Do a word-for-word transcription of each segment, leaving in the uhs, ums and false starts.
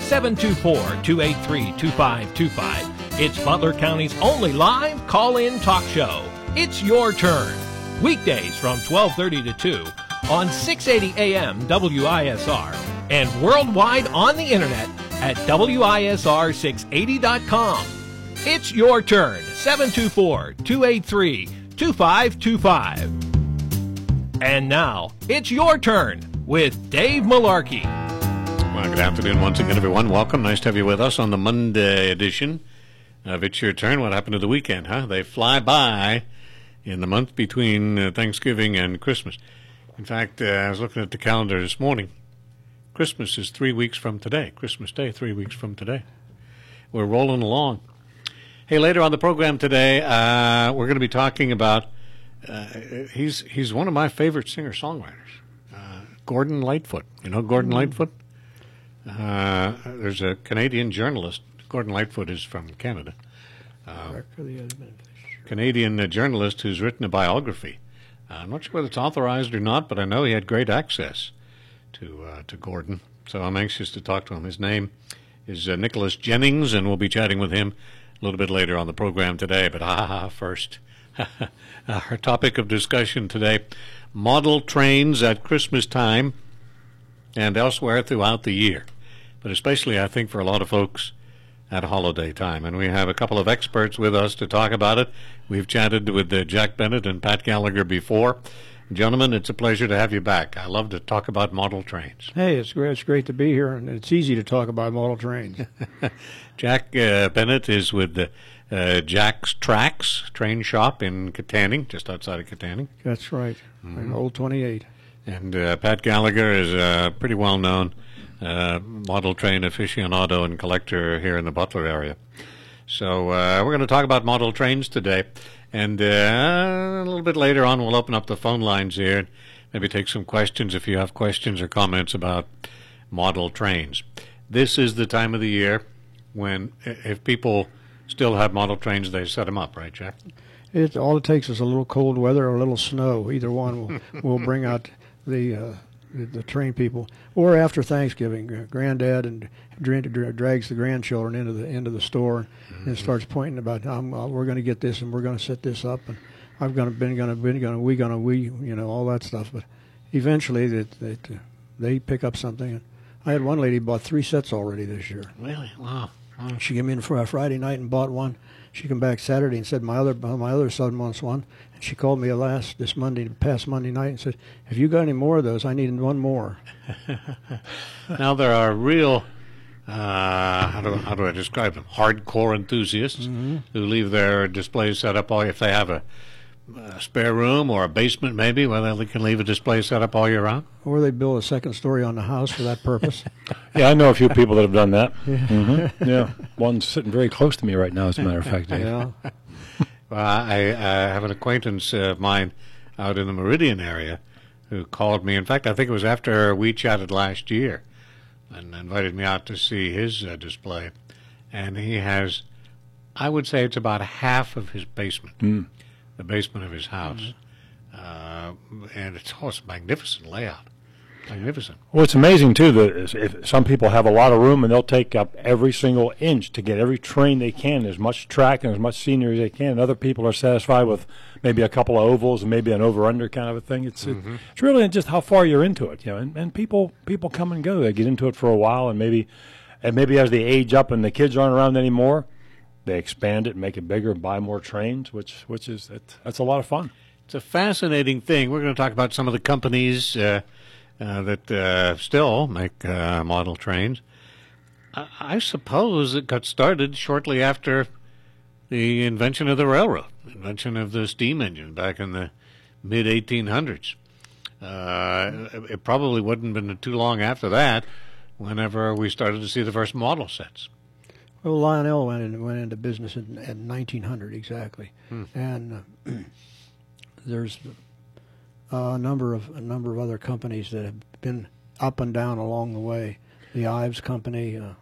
seven two four, two eight three, two five two five. It's Butler County's only live call-in talk show. It's Your Turn. Weekdays from twelve thirty to two on six eighty A M W I S R and worldwide on the internet at W I S R six eighty dot com. It's Your Turn. seven two four, two eight three, two five two five. And now, it's Your Turn with Dave Malarkey. Well, good afternoon once again, everyone. Welcome. Nice to have you with us on the Monday edition of It's Your Turn. What happened to the weekend, huh? They fly by in the month between uh, Thanksgiving and Christmas. In fact, uh, I was looking at the calendar this morning. Christmas is three weeks from today. Christmas Day, three weeks from today. We're rolling along. Hey, later on the program today, uh, we're going to be talking about, uh, he's he's one of my favorite singer-songwriters, uh, Gordon Lightfoot. You know Gordon mm-hmm. Lightfoot? Uh, there's a Canadian journalist. Gordon Lightfoot is from Canada. Uh, Canadian uh, journalist who's written a biography. Uh, I'm not sure whether it's authorized or not, but I know he had great access to uh, to Gordon. So I'm anxious to talk to him. His name is uh, Nicholas Jennings, and we'll be chatting with him a little bit later on the program today. But ah, first, our topic of discussion today, model trains at Christmas time and elsewhere throughout the year. But especially, I think, for a lot of folks at holiday time. And we have a couple of experts with us to talk about it. We've chatted with uh, Jack Bennett and Pat Gallagher before. Gentlemen, it's a pleasure to have you back. I love to talk about model trains. Hey, it's great, it's great to be here, and it's easy to talk about model trains. Jack uh, Bennett is with the, uh, Jack's Tracks train shop in Katanning, just outside of Katanning. That's right, mm-hmm. in Old twenty-eight. And uh, Pat Gallagher is a pretty well-known uh, model train aficionado and collector here in the Butler area. So uh, we're going to talk about model trains today. And uh, a little bit later on, we'll open up the phone lines here and maybe take some questions if you have questions or comments about model trains. This is the time of the year when, if people still have model trains, they set them up, right, Jack? It, all it takes is a little cold weather or a little snow. Either one will, will bring out the, uh, the the train people. Or after Thanksgiving, Granddad and dra- dra- drags the grandchildren into the into the store mm-hmm. and starts pointing about, um, uh, we're going to get this and we're going to set this up and I've gonna been going to been going to we going to we you know all that stuff. But eventually they they, they pick up something. I had one lady bought three sets already this year. Really? Wow. wow. She came in for a Friday night and bought one. She came back Saturday and said my other my other son wants one. And she called me last this Monday, past Monday night, and said, "Have you got any more of those? I need one more." Now there are real, uh, how do how do I describe them? Hardcore enthusiasts mm-hmm. who leave their displays set up all if they have a, a spare room or a basement maybe where they can leave a display set up all year round. Or they build a second story on the house for that purpose. Yeah, I know a few people that have done that. Yeah. Mm-hmm. Yeah, one's sitting very close to me right now, as a matter of fact, Dave. Yeah. Well, I, I have an acquaintance of mine out in the Meridian area who called me. In fact, I think it was after we chatted last year and invited me out to see his uh, display. And he has, I would say it's about half of his basement, mm. the basement of his house. Mm. Uh, and it's also a magnificent layout. Magnificent. Well, it's amazing, too, that if some people have a lot of room and they'll take up every single inch to get every train they can, as much track and as much scenery as they can. And other people are satisfied with maybe a couple of ovals and maybe an over-under kind of a thing. It's mm-hmm. it, it's really just how far you're into it, you know. And, and people people come and go. They get into it for a while, and maybe and maybe as they age up and the kids aren't around anymore, they expand it, make it bigger, buy more trains, which which is it, that's a lot of fun. It's a fascinating thing. We're going to talk about some of the companies Uh, Uh, that uh, still make uh, model trains. I, I suppose it got started shortly after the invention of the railroad, invention of the steam engine back in the mid eighteen hundreds. Uh, it, it probably wouldn't have been too long after that whenever we started to see the first model sets. Well, Lionel went, in, went into business in, in nineteen hundred exactly, hmm. and uh, there's Uh, a number of a number of other companies that have been up and down along the way. The Ives Company, uh,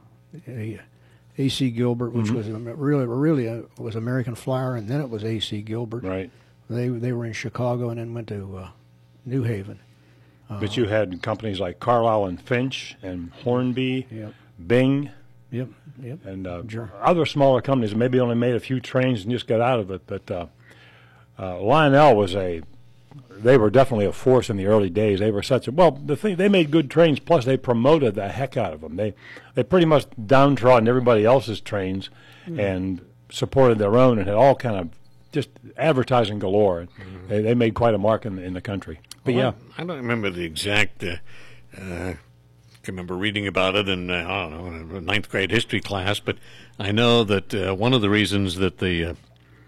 A C Gilbert, which mm-hmm. was a, really really a, was American Flyer, and then it was A C Gilbert. Right. They they were in Chicago and then went to uh, New Haven. Uh, but you had companies like Carlisle and Finch and Hornby, yep. Bing, Yep, yep. and uh, Sure. other smaller companies maybe only made a few trains and just got out of it. But uh, uh, Lionel was a, they were definitely a force in the early days. They were such a, well, the thing, they made good trains, plus they promoted the heck out of them. They, they pretty much downtrodden everybody else's trains mm. and supported their own and had all kind of just advertising galore. Mm-hmm. They, they made quite a mark in the, in the country. But well, yeah. I, I don't remember the exact, uh, uh, I can remember reading about it in, uh, I don't know, in a ninth grade history class, but I know that uh, one of the reasons that the uh,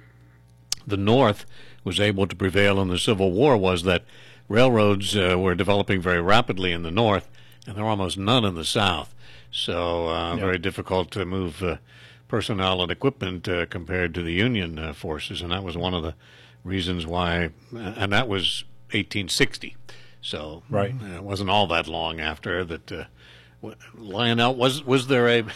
the North was able to prevail in the Civil War was that railroads uh, were developing very rapidly in the North, and there were almost none in the South. So uh, yeah. very difficult to move uh, personnel and equipment uh, compared to the Union uh, forces, and that was one of the reasons why, and that was eighteen sixty. So right. uh, it wasn't all that long after that. Uh, Lionel was was there a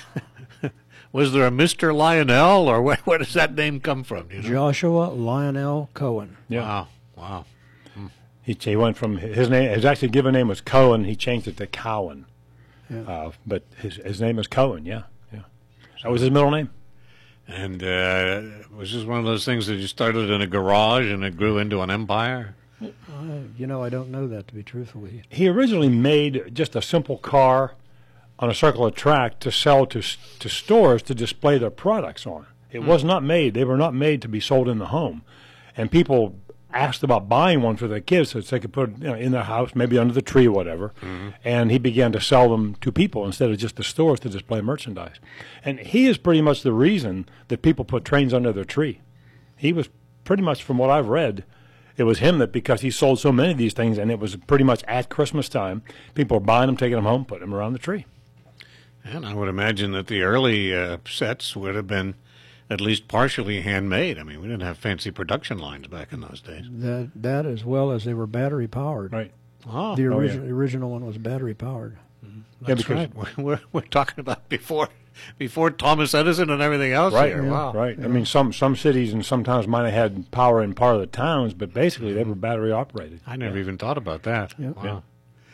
was there a Mister Lionel, or where, where does that name come from? You know? Joshua Lionel Cohen. Yeah. Wow, wow. Hmm. He he went from his name. His actually given name was Cohen. He changed it to Cowan. Yeah. Uh, but his his name is Cohen. Yeah, yeah. That was his middle name. And uh, was this one of those things that you started in a garage and it grew into an empire? Uh, you know, I don't know that, to be truthful with you. He originally made just a simple car on a circular track to sell to to stores to display their products on. It mm. was not made. They were not made to be sold in the home. And people asked about buying one for their kids so that they could put it, you know, in their house, maybe under the tree or whatever. Mm-hmm. And he began to sell them to people instead of just the stores to display merchandise. And he is pretty much the reason that people put trains under their tree. He was pretty much, from what I've read, it was him that, because he sold so many of these things, and it was pretty much at Christmas time, people were buying them, taking them home, putting them around the tree. And I would imagine that the early uh, sets would have been at least partially handmade. I mean, we didn't have fancy production lines back in those days. That that as well as they were battery powered. Right. Oh, the oh, original yeah. original one was battery powered. Mm-hmm. Yeah, That's because right. We're, we're talking about before before Thomas Edison and everything else. Right. Here. Yeah. Wow. Right. Yeah. I mean, some some cities and sometimes might have had power in part of the towns, but basically they were battery operated. I never even thought about that. Yep. Wow.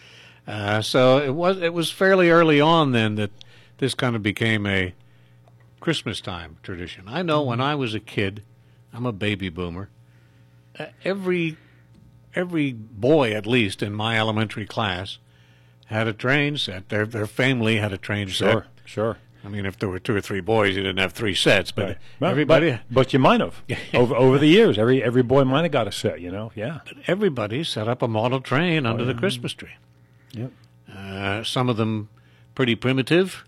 Uh, so it was it was fairly early on then that this kind of became a Christmas time tradition. I know when I was a kid, I'm a baby boomer, uh, every every boy at least in my elementary class had a train set. Their their family had a train Sure, set. sure. I mean, if there were two or three boys, you didn't have three sets, but Right. Well, everybody but, but you might have over over the years. Every every boy might have got a set. You know, yeah. but everybody set up a model train under the Christmas tree. Yep. Uh, some of them pretty primitive.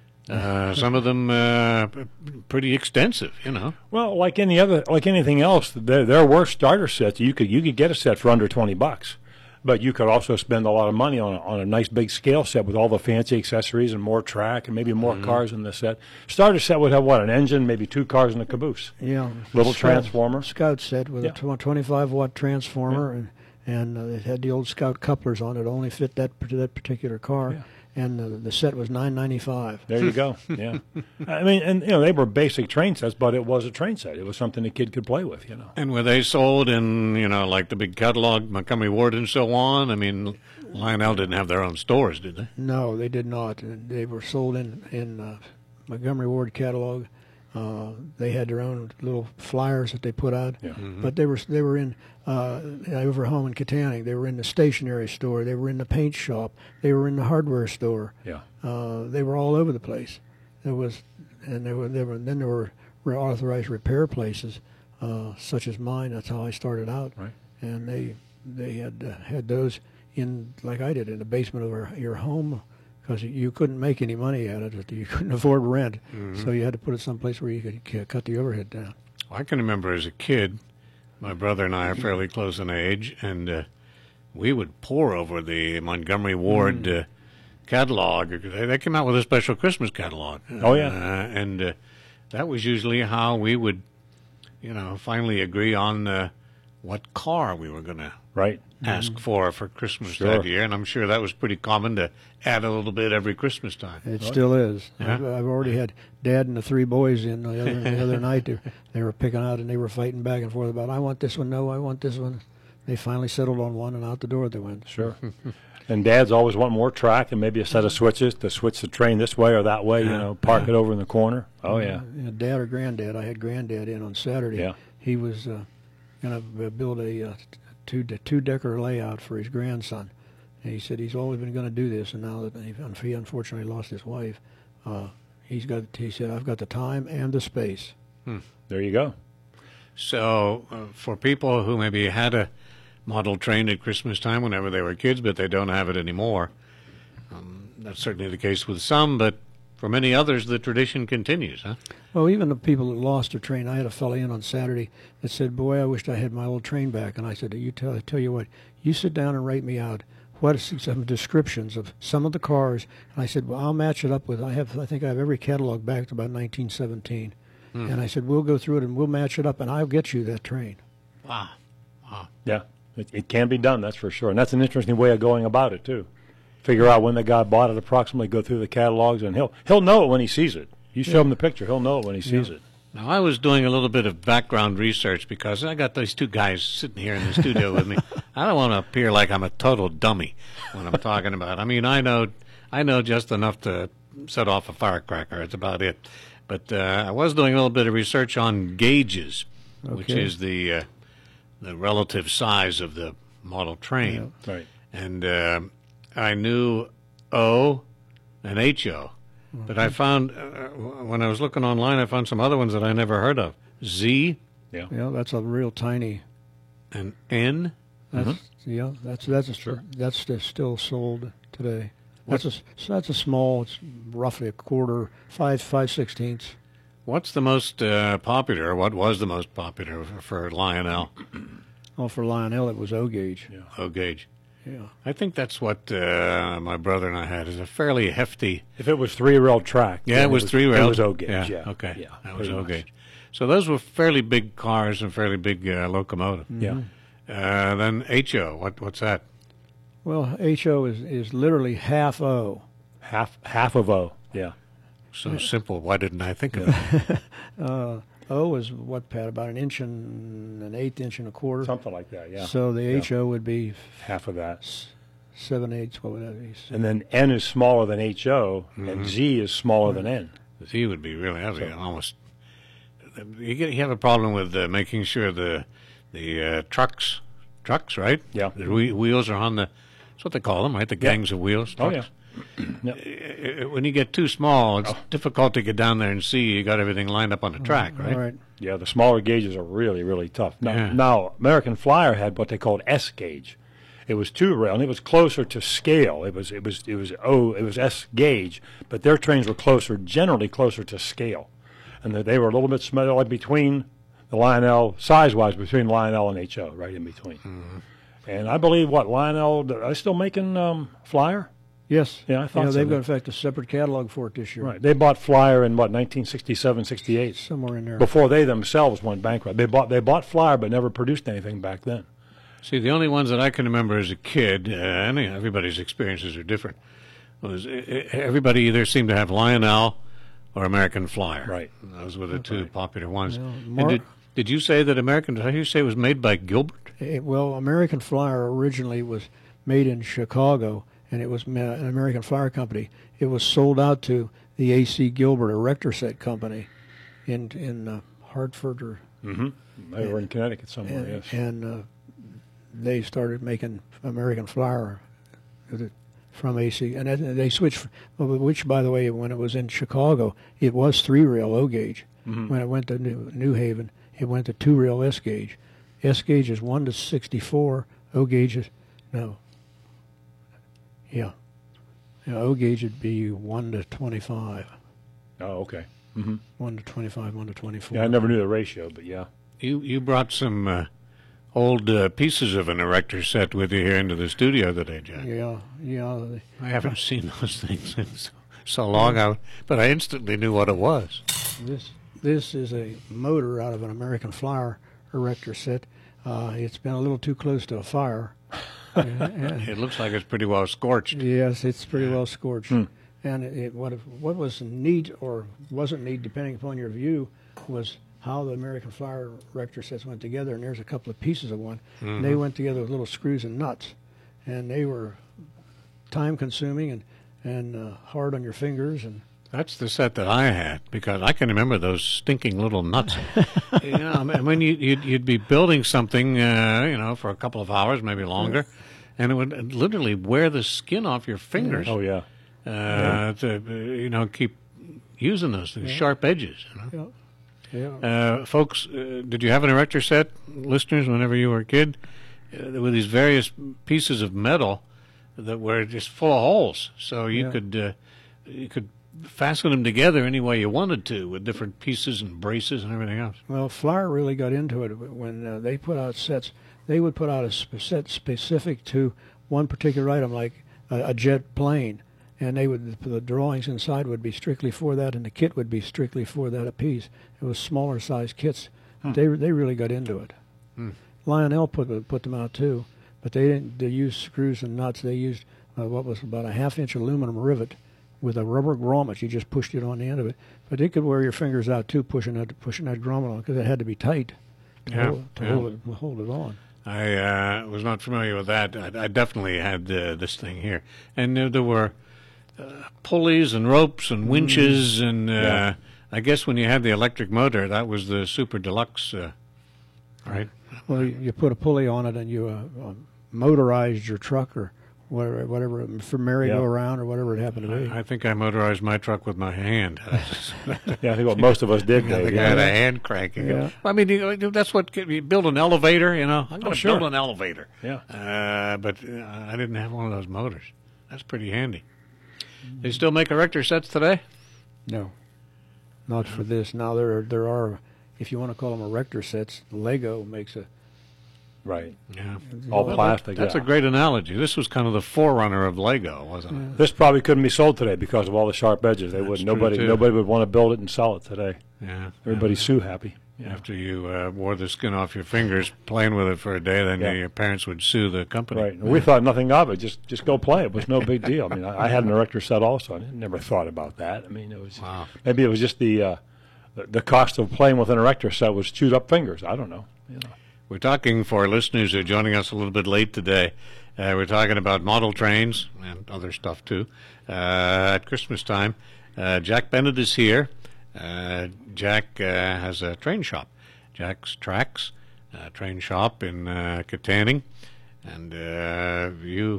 Uh, some of them uh, p- pretty extensive, you know. Well, like any other, like anything else, there there were starter sets. You could you could get a set for under twenty bucks, but you could also spend a lot of money on a, on a nice big scale set with all the fancy accessories and more track and maybe more mm-hmm. cars in the set. Starter set would have what, an engine, maybe two cars and a caboose. Yeah. Little Scout, transformer. Scout set with Yeah. a twenty-five watt transformer, Yeah. and and uh, it had the old Scout couplers on it. Only fit that that particular car. Yeah. And uh, the set was nine ninety-five. There you go. Yeah, I mean, and you know, they were basic train sets, but it was a train set. It was something a kid could play with. You know. And were they sold in, you know, like the big catalog, Montgomery Ward and so on? I mean, Lionel didn't have their own stores, did they? No, they did not. They were sold in in uh, Montgomery Ward catalog. Uh, they had their own little flyers that they put out, Yeah. Mm-hmm. but they were they were in uh, over home in Katanning. They were in the stationery store. They were in the paint shop. They were in the hardware store. Yeah. Uh, they were all over the place. There was, and there were there were then there were authorized repair places, uh, such as mine. That's how I started out. Right. And they they had uh, had those in, like I did, in the basement of our, your home. Because you couldn't make any money at it. You couldn't afford rent. Mm-hmm. So you had to put it someplace where you could cut the overhead down. Well, I can remember as a kid, my brother and I are fairly close in age, and uh, we would pore over the Montgomery Ward mm. uh, catalog. They, they came out with a special Christmas catalog. Oh, yeah. Uh, and uh, that was usually how we would, you know, finally agree on uh, what car we were going to Right. ask Mm-hmm. for for Christmas Sure. that year, and I'm sure that was pretty common to add a little bit every Christmas time. It still is. Yeah. I've, I've already had Dad and the three boys in the other, the other night. They, they were picking out and they were fighting back and forth about, I want this one, no, I want this one. they finally settled on one, and out the door they went. Sure. And dads always want more track and maybe a set of switches to switch the train this way or that way, you know, park it over in the corner. Oh, yeah. Uh, Dad or Granddad, I had Granddad in on Saturday. Yeah. He was uh, going to build a uh, two, two-decker layout for his grandson. And he said he's always been going to do this, and now that he, he unfortunately lost his wife, uh, he's got. He said, I've got the time and the space. Hmm. There you go. So uh, for people who maybe had a model train at Christmas time whenever they were kids, but they don't have it anymore, um, that's certainly the case with some, but for many others, the tradition continues, huh? Well, even the people that lost their train, I had a fellow in on Saturday that said, boy, I wished I had my old train back. And I said, you tell, tell you what, you sit down and write me out what is some descriptions of some of the cars. And I said, well, I'll match it up with, I have, I think I have every catalog back to about nineteen seventeen. Hmm. And I said, we'll go through it and we'll match it up, and I'll get you that train. Wow. Wow. Yeah, it, it can be done, that's for sure. And that's an interesting way of going about it, too. Figure out when the guy bought it approximately, go through the catalogs, and he'll he'll know it when he sees it. You show yeah. him the picture, he'll know it when he sees yeah. it. Now, I was doing a little bit of background research because I got these two guys sitting here in the studio with me. I don't want to appear like I'm a total dummy when I'm talking about. I mean, I know I know just enough to set off a firecracker. That's about it. But uh, I was doing a little bit of research on gauges, okay. which is the uh, the relative size of the model train. Yeah. Right. And uh, I knew O and H O. Mm-hmm. But I found, uh, when I was looking online, I found some other ones that I never heard of. Z. Yeah. Yeah, that's a real tiny. And N. That's, mm-hmm. Yeah, that's that's a, sure. that's still sold today. That's a, that's a small, it's roughly a quarter, five, five sixteenths. What's the most uh, popular, or what was the most popular for, for Lionel? Oh, for Lionel, it was O gauge. Yeah. O gauge. Yeah. I think that's what uh, my brother and I had, is a fairly hefty. If it was three-rail track. Yeah, it was, was three-rail. It was O gauge, yeah. yeah. Okay, yeah, that was O gauge. So those were fairly big cars and fairly big uh, locomotive. Mm-hmm. Yeah. Uh, then H O, what, what's that? Well, H O is, is literally half O. Half half of O, yeah. So yeah. simple. Why didn't I think of it? uh, O is what, Pat, about an inch and an eighth inch and a quarter? Something like that, yeah. So the yeah. H O would be half of that. S- seven eighths, what would that be? And then N is smaller than H O, mm-hmm. and Z is smaller right. than N. Z would be really heavy, so, almost. You, get, you have a problem with uh, making sure the the uh, trucks, trucks, right? Yeah. The whe- wheels are on the, that's what they call them, right? The gangs yeah. of wheels. Oh, trucks. yeah. Yep. When you get too small, it's oh. difficult to get down there and see you got everything lined up on the track, right? Right. Yeah, the smaller gauges are really, really tough. Now, yeah. now American Flyer had what they called S gauge. It was two rail, and it was closer to scale. It was it was it was O it was S gauge, but their trains were closer, generally closer to scale, and they were a little bit smaller, like between the Lionel size-wise, between Lionel and H O, right in between. Mm-hmm. And I believe what Lionel are they still making um, Flyer? Yes. Yeah, I thought yeah, so. They've got, in fact, a separate catalog for it this year. Right. They bought Flyer in, what, nineteen sixty-seven, sixty-eight? Somewhere in there. Before they themselves went bankrupt. They bought they bought Flyer but never produced anything back then. See, the only ones that I can remember as a kid, uh, and everybody's experiences are different, was uh, everybody either seemed to have Lionel or American Flyer. Right. Those were the two right. popular ones. Well, and Mar- did, did you say that American, did you say it was made by Gilbert? It, well, American Flyer originally was made in Chicago, and it was an American Flyer company. It was sold out to the A C Gilbert, a Rector set company, in in uh, Hartford or. Mm-hmm. They were in Connecticut somewhere. And, yes. And uh, they started making American Flyer from A C, and they switched. Which, by the way, when it was in Chicago, it was three rail O gauge. Mm-hmm. When it went to New, New Haven, it went to two rail S gauge. S gauge is one to sixty-four. O gauge is no. Yeah. Yeah, O gauge would be one to twenty-five. Oh, okay. Mm-hmm. One to twenty-five, one to twenty-four. Yeah, I never knew the ratio, but yeah. You you brought some uh, old uh, pieces of an erector set with you here into the studio today, Jack. Yeah, yeah. I haven't seen those things in so, so long, I, but I instantly knew what it was. This this is a motor out of an American Flyer erector set. Uh, it's been a little too close to a fire. It looks like it's pretty well scorched. Yes, it's pretty well scorched. Hmm. And it, it, what if, what was neat or wasn't neat, depending upon your view, was how the American Flyer erector sets went together, and there's a couple of pieces of one. Mm-hmm. And they went together with little screws and nuts, and they were time-consuming and and uh, hard on your fingers. And That's the set that I had, because I can remember those stinking little nuts. You know, I mean, you, you'd, you'd be building something, uh, you know, for a couple of hours, maybe longer, and it would literally wear the skin off your fingers. Oh yeah. Uh, Yeah. to, uh, you know, keep using those things, sharp edges. You know? yeah, yeah. Uh, folks, uh, did you have an erector set, listeners, whenever you were a kid? Uh, there were these various pieces of metal that were just full of holes, so you Yeah. could uh, you could fasten them together any way you wanted to, with different pieces and braces and everything else. Well, Flyer really got into it when uh, they put out sets. They would put out a sp- set specific to one particular item, like a, a jet plane, and they would the drawings inside would be strictly for that, and the kit would be strictly for that apiece. It was smaller size kits. Hmm. They they really got into it. Hmm. Lionel put put them out too, but they didn't. They used screws and nuts. They used uh, what was about a half inch aluminum rivet with a rubber grommet. You just pushed it on the end of it, but it could wear your fingers out too, pushing that pushing that grommet on, because it had to be tight to, Yeah, hold, to yeah. hold it hold it on. I uh, was not familiar with that. I, I definitely had uh, this thing here, and uh, there were uh, pulleys and ropes and winches, and uh, Yeah. I guess when you had the electric motor, that was the Super Deluxe, uh, right? Well, you, you put a pulley on it, and you uh, uh, motorized your truck or whatever, whatever for merry-go-round or whatever it happened to be. I, I think I motorized my truck with my hand. Yeah, I think what most of us did. I Dave, think I yeah. had a hand cranking. Yeah. I mean, you know, that's what you build an elevator. You know, I'm going to Oh, sure. build an elevator. Yeah. Uh, but uh, I didn't have one of those motors. That's pretty handy. They still make erector sets today? No, not for this. Now there are, there are, if you want to call them erector sets, Lego makes a Right. Yeah. All Well, plastic. That's yeah. a great analogy. This was kind of the forerunner of Lego, wasn't it? This probably couldn't be sold today because of all the sharp edges. They That's would true, nobody too. nobody would want to build it and sell it today. Yeah. Everybody's sue happy. Yeah. After you uh, wore the skin off your fingers playing with it for a day, then Yeah. your parents would sue the company. Right. And we thought nothing of it. Just just go play. It was no big deal. I mean, I, I had an erector set also. I never thought about that. I mean, it was Wow. maybe it was just the, uh, the the cost of playing with an erector set was chewed up fingers. I don't know. You know. We're talking, for listeners who are joining us a little bit late today, uh, we're talking about model trains and other stuff too. Uh, at Christmas time, uh, Jack Bennett is here. Uh, Jack uh, has a train shop, Jack's Tracks, uh, train shop in uh, Katanning, and uh, you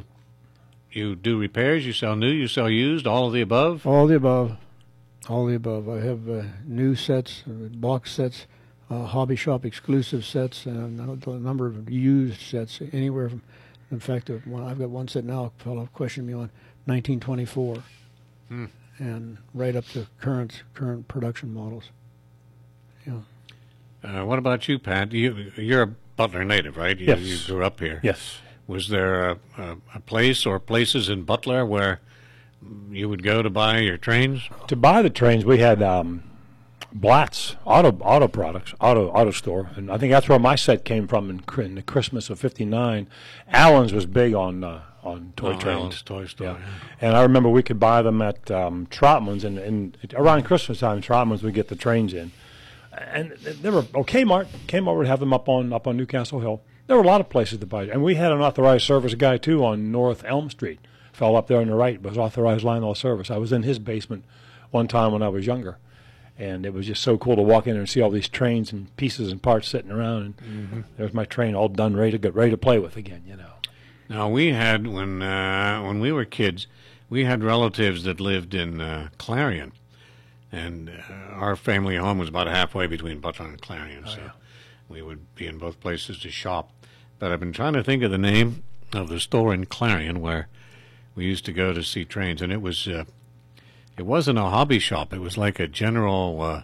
you do repairs. You sell new, you sell used, all of the above. all the above, all the above. I have uh, new sets, uh, box sets, uh, hobby shop exclusive sets, and a number of used sets, anywhere from. In fact, uh, one, I've got one set now. A fellow questioned me on nineteen twenty-four, Hmm. and right up to current current production models. Yeah. Uh, what about you, Pat? You, you're a Butler native, right? You, Yes. You grew up here. Yes. Was there a, a, a place or places in Butler where you would go to buy your trains? To buy the trains, we had um, Blatt's auto auto products, auto auto store, and I think that's where my set came from in, Cri- in the Christmas of fifty-nine. Allen's was big on uh, on toy Oh, trains. Allen's Toy Store, Yeah. yeah. And I remember we could buy them at um, Trotman's, and, and around Christmas time, Trotman's would get the trains in, and they were oh Kmart. Kmart would have them up on up on Newcastle Hill. There were a lot of places to buy, and we had an authorized service guy too on North Elm Street. Fell up there on the right, was authorized line haul service. I was in his basement one time when I was younger, and it was just so cool to walk in there and see all these trains and pieces and parts sitting around. And Mm-hmm. there's my train all done, ready to get ready to play with again. You know. Now, we had, when uh, when we were kids, we had relatives that lived in uh, Clarion. And uh, our family home was about halfway between Butler and Clarion, so we would be in both places to shop. But I've been trying to think of the name of the store in Clarion where we used to go to see trains, and it was uh, it wasn't a hobby shop. It was like a general, uh,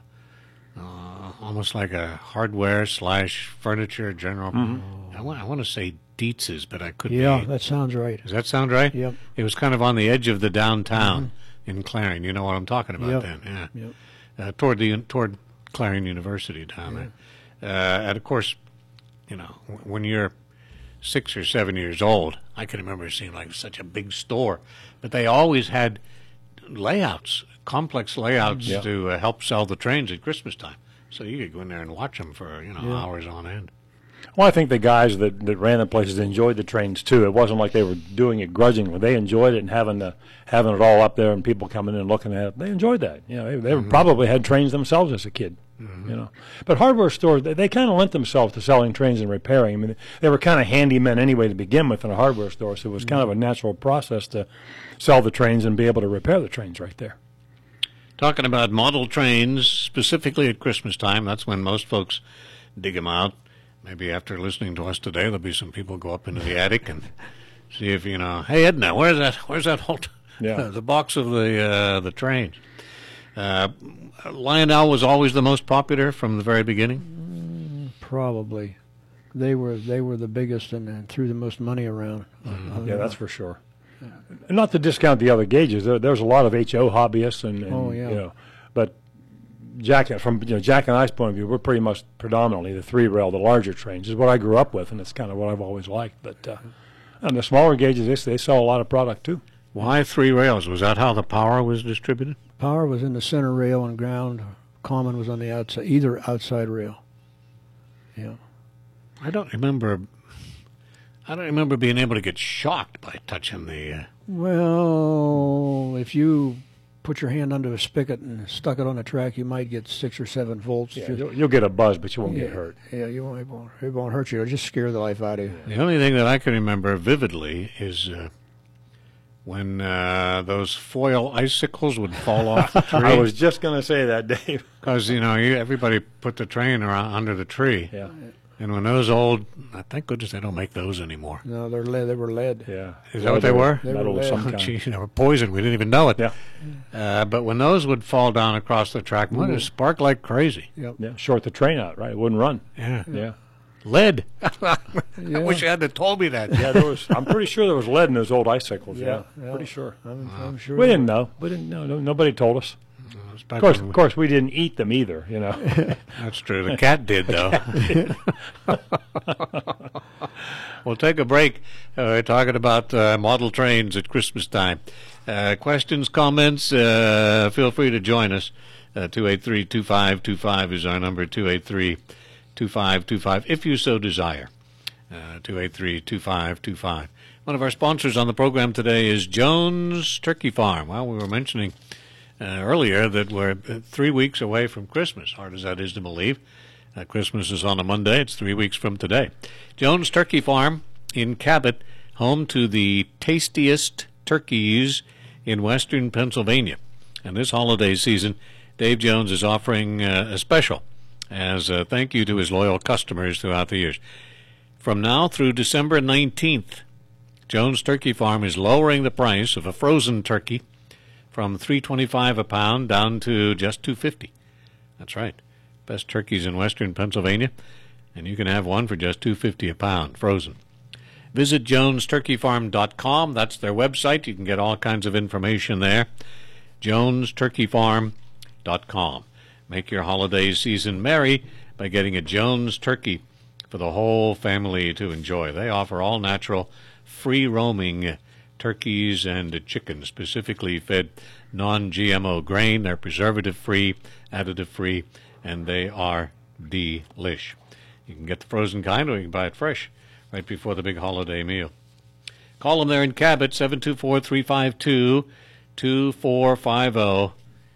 uh, almost like a hardware slash furniture general. I want I want to say Dietz's, but I couldn't. Yeah, be. that sounds right. Does that sound right? Yep. It was kind of on the edge of the downtown in Clarion. You know what I'm talking about Yep. then? Yeah. Yep. Uh, toward the toward Clarion University down there. Uh, and of course, you know, w- when you're six or seven years old, I can remember it seemed like such a big store, but they always had layouts, complex layouts Yeah. to uh, help sell the trains at Christmas time. So you could go in there and watch them for, you know, Yeah. hours on end. Well, I think the guys that, that ran the places enjoyed the trains too. It wasn't like they were doing it grudgingly. They enjoyed it and having the having it all up there and people coming in and looking at it. They enjoyed that. You know, they, they Mm-hmm. probably had trains themselves as a kid. Mm-hmm. You know, but hardware stores they, they kind of lent themselves to selling trains and repairing. I mean, they were kind of handymen anyway to begin with in a hardware store, so it was kind of a natural process to sell the trains and be able to repair the trains right there. Talking about model trains, specifically at Christmas time, that's when most folks dig them out. Maybe after listening to us today, there'll be some people go up into the attic and see if, you know, hey, Edna, where's that, where's that whole, t- Yeah. the box of the uh, the trains? Uh, Lionel was always the most popular from the very beginning. Probably, they were they were the biggest and, and threw the most money around. Uh, Yeah, that's for sure. And not to discount the other gauges. There, there's a lot of H O hobbyists, and, and Oh, yeah. you know, but Jack, from you know Jack and I's point of view, we're pretty much predominantly the three rail, the larger trains, is what I grew up with, and it's kind of what I've always liked. But uh, and the smaller gauges, they, they sell a lot of product too. Why three rails? Was that how the power was distributed? Power was in the center rail and ground. Common was on the outside, either outside rail. Yeah. I don't remember. I don't remember being able to get shocked by touching the. Uh, Well, if you put your hand under a spigot and stuck it on the track, you might get six or seven volts. Yeah, Just- you'll, you'll get a buzz, but you won't yeah, get hurt. Yeah, you won't, it won't. It won't hurt you. It'll just scare the life out of you. the only thing that I can remember vividly is uh, when uh, those foil icicles would fall off the tree. I was just going to say that, Dave. Because, you know, you, everybody put the train around under the tree. Yeah, And when those old, I thank goodness they don't make those anymore. No, they're lead. They were lead. yeah. Is that what they were? They were Metal of lead. some Oh, kind. geez, they were poison. We didn't even know it. Yeah, Uh, but when those would fall down across the track, it would spark like crazy. Yep. yeah. Short the train out, right? It wouldn't run. Yeah. Yeah. Lead. I wish you hadn't told me that. Yeah, there was. I'm pretty sure there was lead in those old icicles. Yeah, Yeah, yeah. pretty sure. I'm, I'm sure. We didn't know. We didn't know. No, nobody told us. It's back Of course, when of we- course, we didn't eat them either. You know. That's true. The cat did, though. We'll take a break. Uh, we're talking about uh, model trains at Christmas time. Uh, questions, comments, uh, feel free to join us. Uh, two eight three, two five two five is our number, two eight three, two five two five, if you so desire. Uh, two eight three, two five two five. One of our sponsors on the program today is Jones Turkey Farm. Well, we were mentioning uh, earlier that we're uh, three weeks away from Christmas, hard as that is to believe. Uh, Christmas is on a Monday. It's three weeks from today. Jones Turkey Farm in Cabot, home to the tastiest turkeys in western Pennsylvania. And this holiday season, Dave Jones is offering uh, a special as a thank you to his loyal customers throughout the years. From now through December nineteenth, Jones Turkey Farm is lowering the price of a frozen turkey from three twenty-five a pound down to just two fifty. That's right. Best turkeys in western Pennsylvania, and you can have one for just two fifty a pound, frozen. Visit jones turkey farm dot com. That's their website. You can get all kinds of information there. jones turkey farm dot com. Make your holiday season merry by getting a Jones turkey for the whole family to enjoy. They offer all natural, free-roaming turkeys and chickens, specifically fed non G M O grain. They're preservative-free, additive-free, and they are delish. You can get the frozen kind, or you can buy it fresh right before the big holiday meal. Call them there in Cabot, seven two four, three five two, two four five zero.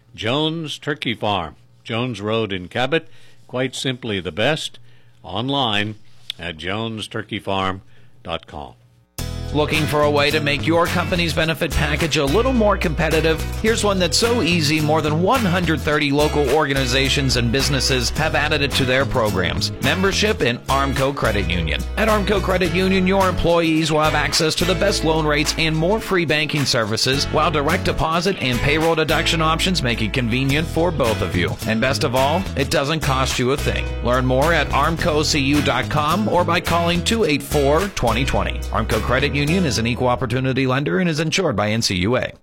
Jones Turkey Farm, Jones Road in Cabot. Quite simply the best. Online at jones turkey farm dot com. Looking for a way to make your company's benefit package a little more competitive? Here's one that's so easy, more than one hundred thirty local organizations and businesses have added it to their programs. Membership in Armco Credit Union. At Armco Credit Union, your employees will have access to the best loan rates and more free banking services, while direct deposit and payroll deduction options make it convenient for both of you. And best of all, it doesn't cost you a thing. Learn more at armco c u dot com or by calling two eight four, two zero two zero. Armco Credit Union is an equal opportunity lender and is insured by N C U A.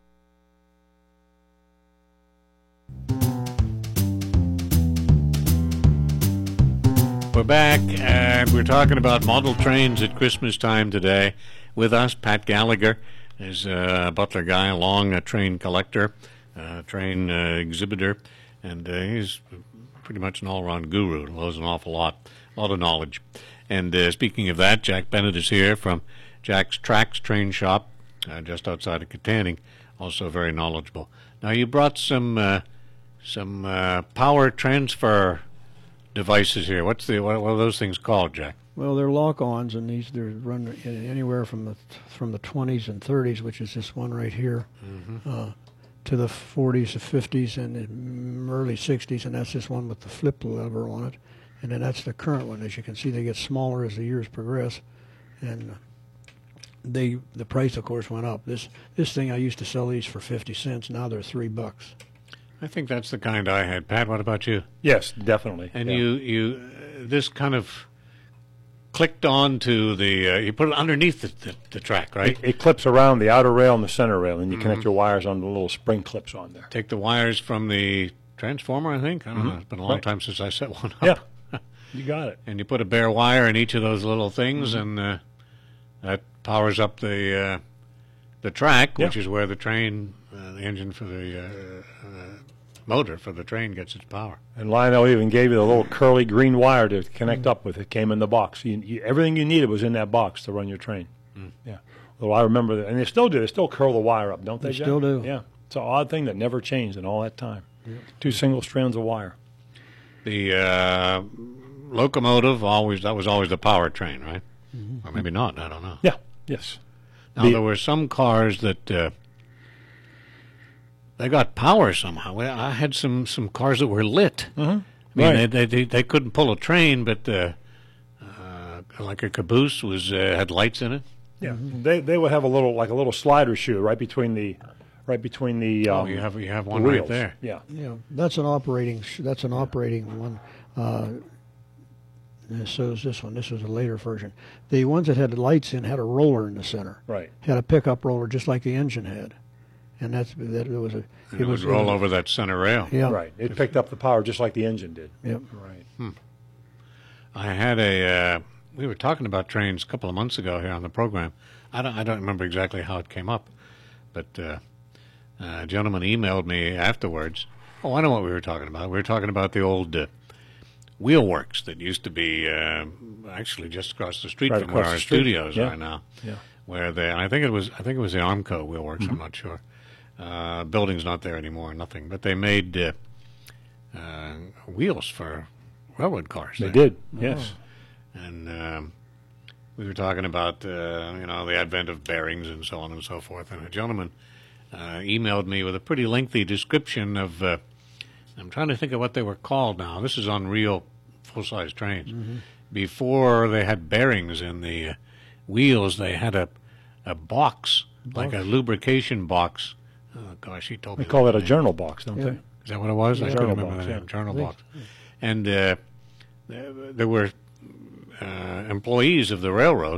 We're back, and we're talking about model trains at Christmas time today. With us, Pat Gallagher is a Butler guy, a long uh, train collector, uh, train uh, exhibitor, and uh, he's pretty much an all-around guru. Knows an awful lot, a lot of knowledge. And uh, speaking of that, Jack Bennett is here from Jack's Tracks Train Shop, uh, just outside of Katanning. Also very knowledgeable. Now you brought some uh, some uh, power transfer devices here. What's the what, what are those things called, Jack? Well, they're lock-ons, and these they're run anywhere from the from the twenties and thirties, which is this one right here, mm-hmm. uh, to the forties, the fifties, and the early sixties, and that's this one with the flip lever on it. And then that's the current one. As you can see, they get smaller as the years progress, and they the price, of course, went up. This this thing I used to sell these for fifty cents. Now they're three bucks. I think that's the kind I had. Pat, what about you? Yes, definitely. And yeah. you you uh, this kind of clicked on to the uh, you put it underneath the, the, the track, right? It, it clips around the outer rail and the center rail, and you mm-hmm. connect your wires on the little spring clips on there. Take the wires from the transformer, I think. I don't mm-hmm. know. It's been a long right. time since I set one up. Yeah. You got it. And you put a bare wire in each of those little things, mm-hmm. and uh, that powers up the uh, the track, which yeah. is where the train, uh, the engine for the uh, uh, motor for the train gets its power. And Lionel even gave you the little curly green wire to connect mm-hmm. up with. It came in the box. You, you, everything you needed was in that box to run your train. Mm. Yeah. Well, I remember that, and they still do. They still curl the wire up, don't they? They Jack? still do. Yeah. It's an odd thing that never changed in all that time. Yeah. Two single strands of wire. The uh, locomotive always that was always the powertrain, right? Mm-hmm. Or maybe not. I don't know. Yeah. Yes. Now the, there were some cars that uh, they got power somehow. I had some, some cars that were lit. Mm-hmm. I mean, right. they, they they couldn't pull a train, but uh, uh, like a caboose was uh, had lights in it. Yeah. Mm-hmm. They they would have a little like a little slider shoe right between the right between the. Um, oh, you have you have one wheels. right there. Yeah. Yeah. That's an operating. That's an operating one. Uh, So is this one. This was a later version. The ones that had lights in had a roller in the center. Right. Had a pickup roller just like the engine had, and that's that. It was a. It, it was would roll over that center rail. Yeah. Right. It picked up the power just like the engine did. Yep. Right. Hmm. I had a. Uh, we were talking about trains a couple of months ago here on the program. I don't. I don't remember exactly how it came up, but uh, a gentleman emailed me afterwards. Oh, I know what we were talking about. We were talking about the old. Uh, Wheelworks that used to be uh, actually just across the street right from where our studios yeah. are now. Yeah. Where they, and I think it was, I think it was the Armco Wheelworks. Mm-hmm. I'm not sure. Uh, building's not there anymore. Nothing. But they made uh, uh, wheels for railroad cars. They there. did. Yes. And um, we were talking about uh, you know the advent of bearings and so on and so forth. And a gentleman uh, emailed me with a pretty lengthy description of. Uh, I'm trying to think of what they were called now. This is on real full-size trains. Mm-hmm. Before they had bearings in the uh, wheels, they had a a box, box, like a lubrication box. Oh, gosh, he told they me. They call it a name. journal box, don't yeah. they? Is that what it was? Yeah. I couldn't Journal remember box, the name. yeah. Journal Please. box. And uh, there were uh, employees of the railroad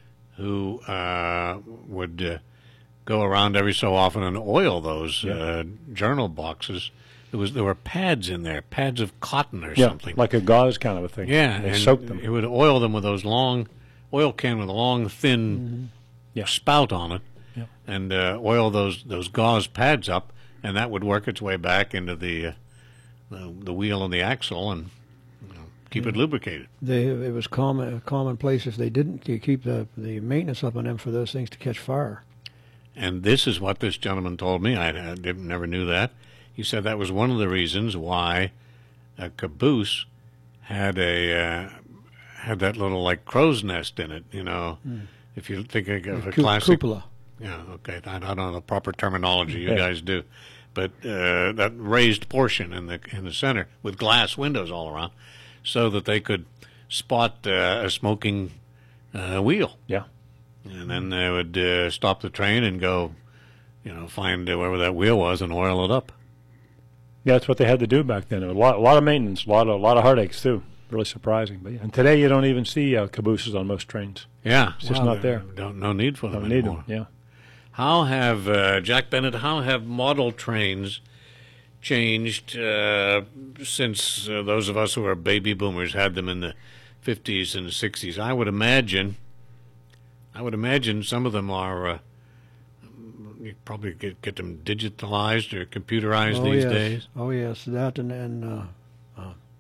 who uh, would uh, go around every so often and oil those yeah. uh, journal boxes. There was there were pads in there, pads of cotton or yeah, something, like a gauze kind of a thing. Yeah, they and soaked them. It would oil them with those long oil can with a long, thin mm-hmm. yeah. spout on it, yeah. and uh, oil those those gauze pads up, and that would work its way back into the uh, the, the wheel and the axle, and you know, keep yeah. it lubricated. They it was common commonplace if they didn't keep the the maintenance up on them for those things to catch fire. And this is what this gentleman told me. I, I didn't, never knew that. He said that was one of the reasons why a caboose had a uh, had that little like crow's nest in it. You know, mm. if you think of a Cu- classic cupola. Yeah, okay. I don't know the proper terminology. You yeah. guys do, but uh, that raised portion in the in the center with glass windows all around, so that they could spot uh, a smoking uh, wheel. Yeah, and then they would uh, stop the train and go, you know, find uh, wherever that wheel was and oil it up. Yeah, that's what they had to do back then. A lot, a lot of maintenance, a lot of, a lot of heartaches too. Really surprising. But yeah. And today you don't even see uh, cabooses on most trains. Yeah, it's just wow, not there. Don't no need for them don't anymore. Need them. Yeah. How have uh, Jack Bennett? How have model trains changed uh, since uh, those of us who are baby boomers had them in the fifties and sixties? I would imagine. I would imagine some of them are. Uh, you probably get get them digitalized or computerized oh, these yes. days. Oh yes, that and and uh, uh,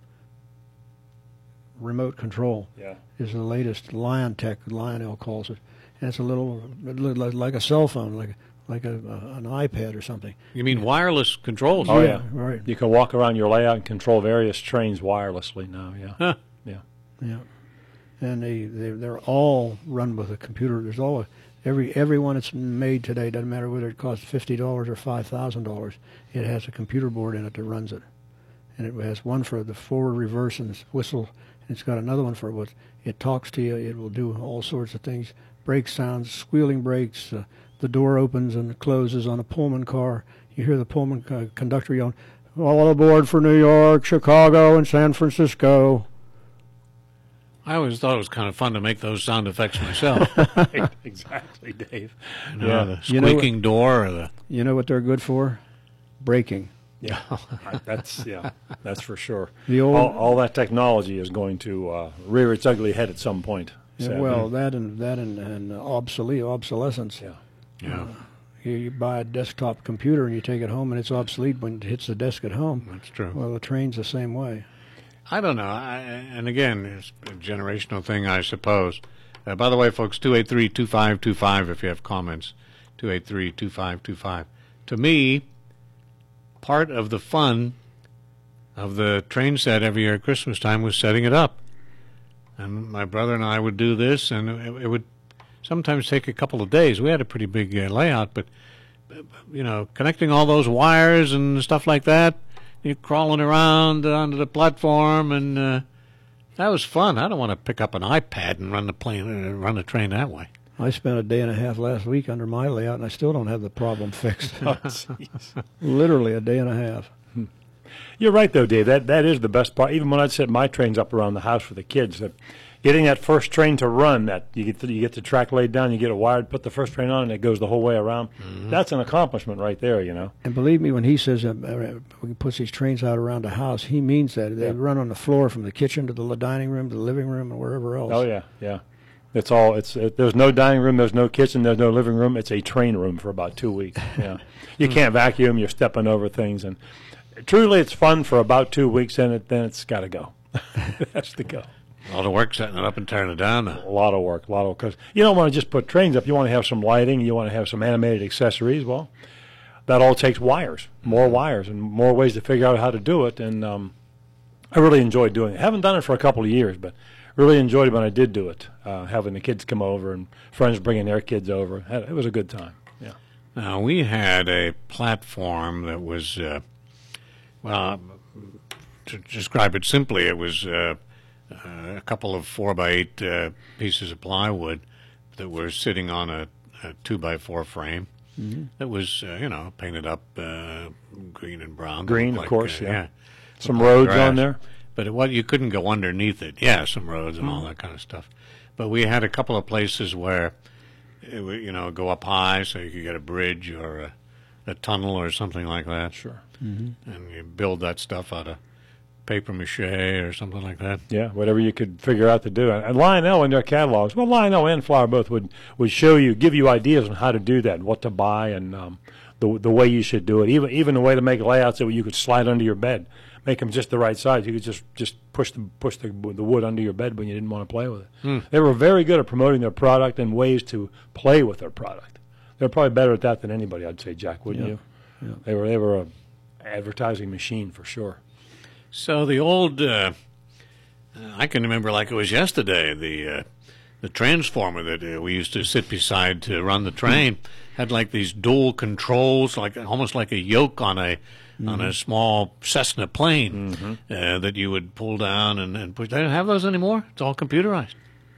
remote control. Yeah. Is the latest Lion Tech, Lionel calls it, and it's a little like a cell phone, like like a, a an iPad or something. You mean wireless controls? Oh, Yeah, yeah. right. You can walk around your layout and control various trains wirelessly now, yeah. Huh. Yeah. Yeah, and they, they they're all run with a computer. There's all every every one that's made today, doesn't matter whether it costs fifty dollars or five thousand dollars. It has a computer board in it that runs it, and it has one for the forward, reverse, and the whistle. And it's got another one for what it talks to you. It will do all sorts of things: brake sounds, squealing brakes. Uh, the door opens and closes on a Pullman car. You hear the Pullman uh, conductor yelling, "All aboard for New York, Chicago, and San Francisco." I always thought it was kind of fun to make those sound effects myself. Right, exactly, Dave. You know, Yeah. the You know squeaking what- door or the. You know what they're good for? Braking. Yeah, that's yeah, that's for sure. The old- all, all that technology is going to uh, rear its ugly head at some point. Yeah, sadly. well, that and that and, and obsolete obsolescence. yeah, Yeah, You, you buy a desktop computer and you take it home and it's obsolete when it hits the desk at home. that's true. Well, the train's the same way. I don't know. I, and again, it's a generational thing, I suppose. Uh, by the way, folks, two eight three, two five two five if you have comments. two eight three, two five two five. To me, part of the fun of the train set every year at Christmas time was setting it up. And my brother and I would do this, and it, it would sometimes take a couple of days. We had a pretty big uh, layout, but, uh, you know, connecting all those wires and stuff like that, you're crawling around onto the platform, and uh, that was fun. I don't want to pick up an iPad and run the plane, uh, run the train that way. I spent a day and a half last week under my layout and I still don't have the problem fixed. Literally a day and a half. you're right though, Dave. That that is the best part. Even when I'd set my trains up around the house for the kids, that getting that first train to run, that you get the, you get the track laid down, you get it wired, put the first train on, and it goes the whole way around. Mm-hmm. That's an accomplishment right there, you know. And believe me, when he says uh, uh, he puts these trains out around the house, he means that. They Yeah. run on the floor from the kitchen to the dining room to the living room and wherever else. Oh yeah, yeah. It's all. It's it, there's no dining room, there's no kitchen, there's no living room. It's a train room for about two weeks. Yeah, you can't vacuum. You're stepping over things, and truly, it's fun for about two weeks, and it, then it's got to go. It has to go. A lot of work setting it up and tearing it down. A lot of work, a lot of because you don't want to just put trains up. You want to have some lighting. You want to have some animated accessories. Well, that all takes wires, more wires, and more ways to figure out how to do it. And um, I really enjoyed doing it. I haven't done it for a couple of years, but really enjoyed it when I did do it. Uh, having the kids come over and friends bringing their kids over. It was a good time. Yeah. Now, we had a platform that was, uh, well, to describe it simply, it was uh, uh, a couple of four by eight uh, pieces of plywood that were sitting on a, a two by four frame. Mm-hmm. That was, uh, you know, painted up uh, green and brown. Green, Like, of course, uh, yeah. yeah. Some Looked like roads grass. on there. But it, what you couldn't go underneath it. Yeah, some roads and all that kind of stuff. But we had a couple of places where, it would, you know, go up high so you could get a bridge or a, a tunnel or something like that. Sure. Mm-hmm. And you build that stuff out of paper mache or something like that. Yeah, whatever you could figure out to do. And Lionel in their catalogs, well, Lionel and Flower both would, would show you, give you ideas on how to do that, what to buy, and um, the the way you should do it. Even even the way to make layouts that you could slide under your bed, make them just the right size. You could just, just push the push the, the wood under your bed when you didn't want to play with it. Hmm. They were very good at promoting their product and ways to play with their product. They're probably better at that than anybody, I'd say, Jack, wouldn't Yeah. you? Yeah. They were they were a advertising machine for sure. So the old, uh, I can remember like it was yesterday, the uh, the transformer that uh, we used to sit beside to run the train had like these dual controls, like almost like a yoke on a mm-hmm. on a small Cessna plane mm-hmm. uh, that you would pull down and, and push. They don't have those anymore. It's all computerized.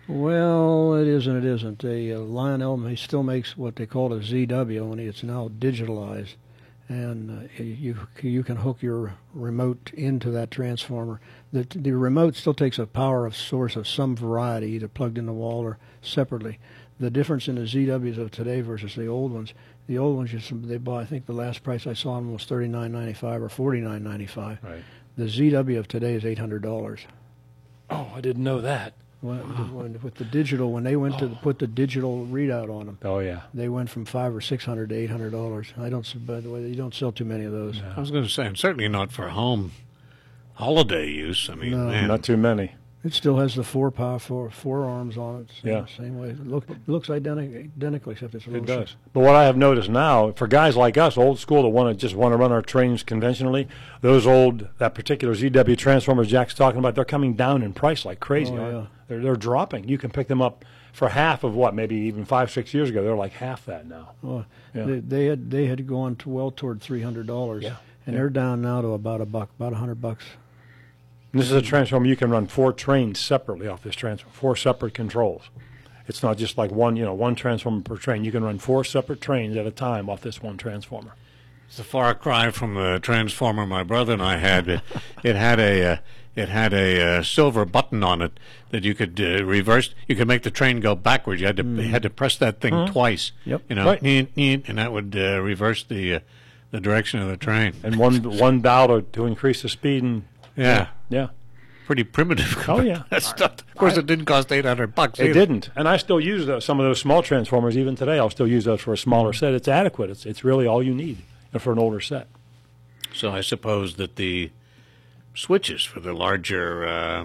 Well, it is and it isn't. A uh, Lionel may still makes what they call a Z W, only it's now digitalized, and uh, you you can hook your remote into that transformer. The the remote still takes a power of source of some variety, either plugged in the wall or separately. The difference in the Z Ws of today versus the old ones, the old ones just, they bought. I think the last price I saw them was thirty-nine ninety-five or forty-nine ninety-five. Right. The Z W of today is eight hundred dollars. Oh, I didn't know that. When, when, with the digital, when they went to put the digital readout on them, Oh yeah. they went from five or six hundred to eight hundred dollars. I don't. s- By the way, you don't sell too many of those. I was going to say, and certainly not for home holiday use. I mean, No. man, Not too many. It still has the four power four four arms on it. Same, Yeah. same way. It, look, it looks identical, identical except it's a little. It does. But what I have noticed now, for guys like us, old school, that want to just want to run our trains conventionally, those old, that particular Z W transformers Jack's talking about, they're coming down in price like crazy. Oh, aren't yeah. they? They're, they're dropping. You can pick them up for half of what, maybe even five, six years ago. They're like half that now. Well, Yeah. they, they had they had gone to well toward three hundred dollars, Yeah. and Yeah. they're down now to about a buck, about a hundred bucks. And this is a transformer. You can run four trains separately off this transformer, four separate controls. It's not just like one, you know, one transformer per train. You can run four separate trains at a time off this one transformer. It's a far cry from the transformer my brother and I had. It, it had a uh, it had a uh, silver button on it that you could uh, reverse. You could make the train go backwards. You had to you had to press that thing Mhm. twice. Yep. You know, Right. neat, neat, and that would uh, reverse the uh, the direction of the train. And one one dial to, to increase the speed. And Yeah, yeah, pretty primitive. Oh, yeah. That stuff. Of course, it didn't cost eight hundred bucks. it either. didn't. And I still use those, some of those small transformers even today. I'll still use those for a smaller set. It's adequate. It's it's really all you need for an older set. So I suppose that the switches for the larger uh,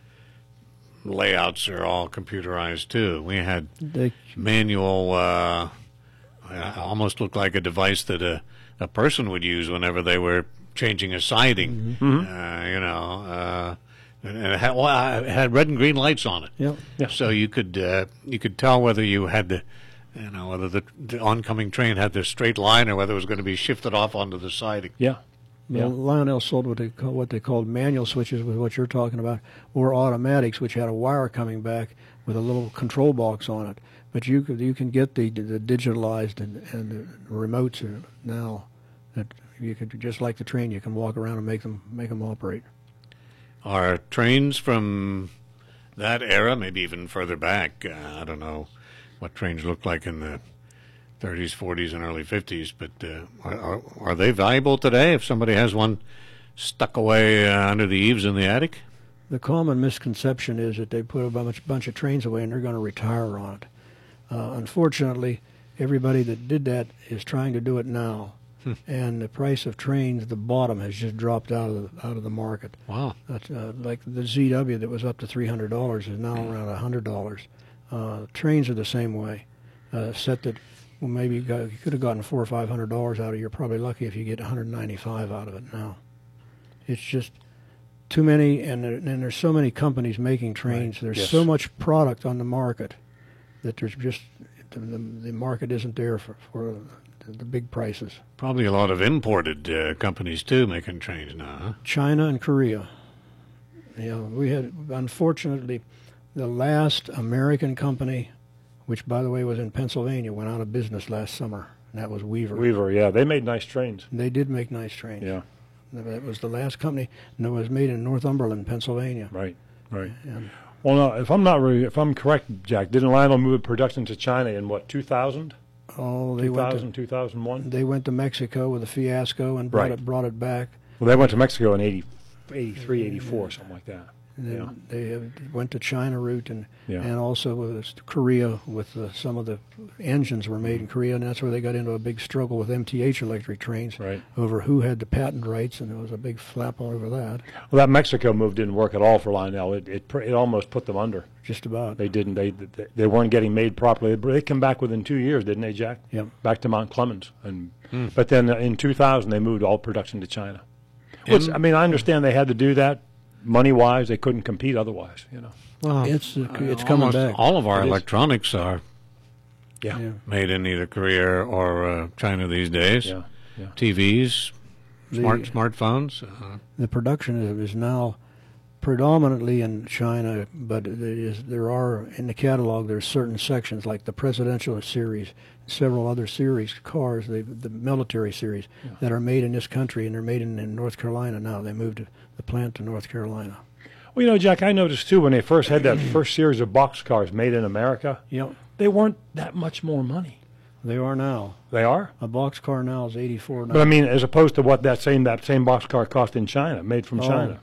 layouts are all computerized too. We had They manual, uh, uh, almost looked like a device that a, a person would use whenever they were changing a siding. Mm-hmm. Uh, you know, uh, and it had, well, it had red and green lights on it. Yep. Yeah. So you could uh, you could tell whether you had the, you know, whether the, the oncoming train had the straight line or whether it was going to be shifted off onto the siding. Yeah. Well, Yeah. Lionel sold what they call, what they called manual switches, with what you're talking about, or automatics, which had a wire coming back with a little control box on it. But you could you can get the the digitalized and, and the remotes are now that you could, just like the train, you can walk around and make them make them operate. Are trains from that era, maybe even further back? Uh, I don't know what trains looked like in the thirties, forties, and early fifties, but uh, are, are, are they valuable today if somebody has one stuck away uh, under the eaves in the attic? The common misconception is that they put a bunch, bunch of trains away and they're going to retire on it. Uh, unfortunately, everybody that did that is trying to do it now, and the price of trains, the bottom, has just dropped out of the, out of the market. Wow. That's, uh, like the Z W that was up to three hundred dollars is now around one hundred dollars. Uh, trains are the same way. Uh, set that, well, maybe you, got, you could have gotten four or five hundred dollars out of it. You're probably lucky if you get one hundred ninety-five out of it now. It's just too many, and, there, and there's so many companies making trains. Right. There's Yes. so much product on the market that there's just the, the, the market isn't there for, for the, the big prices. Probably a lot of imported uh, companies, too, making trains now, huh? China and Korea. You know, we had, unfortunately, the last American company, which, by the way, was in Pennsylvania, went out of business last summer, and that was Weaver. Weaver, yeah, they made nice trains. They did make nice trains. Yeah, That was the last company, and it was made in Northumberland, Pennsylvania. right, right. And Well, no, if I'm not really, if I'm correct, Jack, didn't Lionel move production to China in what, two thousand? oh, they went two thousand, to two thousand one? they went to Mexico with a fiasco and brought Right. it brought it back. Well, they went to Mexico in eighty, eighty-three, eighty-four, something like that. And then Yeah. they uh, went to China route, and Yeah. and also with Korea, with uh, some of the engines were made in Korea, and that's where they got into a big struggle with M T H electric trains Right. over who had the patent rights, and there was a big flap all over that. Well, that Mexico move didn't work at all for Lionel. It it, pr- it almost put them under. Just about. They didn't. They they, they weren't getting made properly. They came back within two years, didn't they, Jack? Yep. Back to Mount Clemens, and but then uh, in two thousand they moved all production to China. Which, I mean, I understand they had to do that money wise. They couldn't compete otherwise. You know. Well, it's uh, it's coming Almost back. all of our It is. electronics are Yeah. Yeah. made in either Korea or uh, China these days. Yeah. Yeah. T Vs, smart The- smartphones. Uh, The production is, is now predominantly in China, but there, is, there are in the catalog there's certain sections like the presidential series, several other series cars, the the military series that are made in this country, and they're made in, in North Carolina now. They moved the plant to North Carolina. Well, you know, Jack, I noticed too when they first had that first series of box cars made in America, Yep, they weren't that much more money. they are now. They are. A box car now is eighty-four. But I mean, as opposed to what that same that same box car cost in China, made from Oh. China,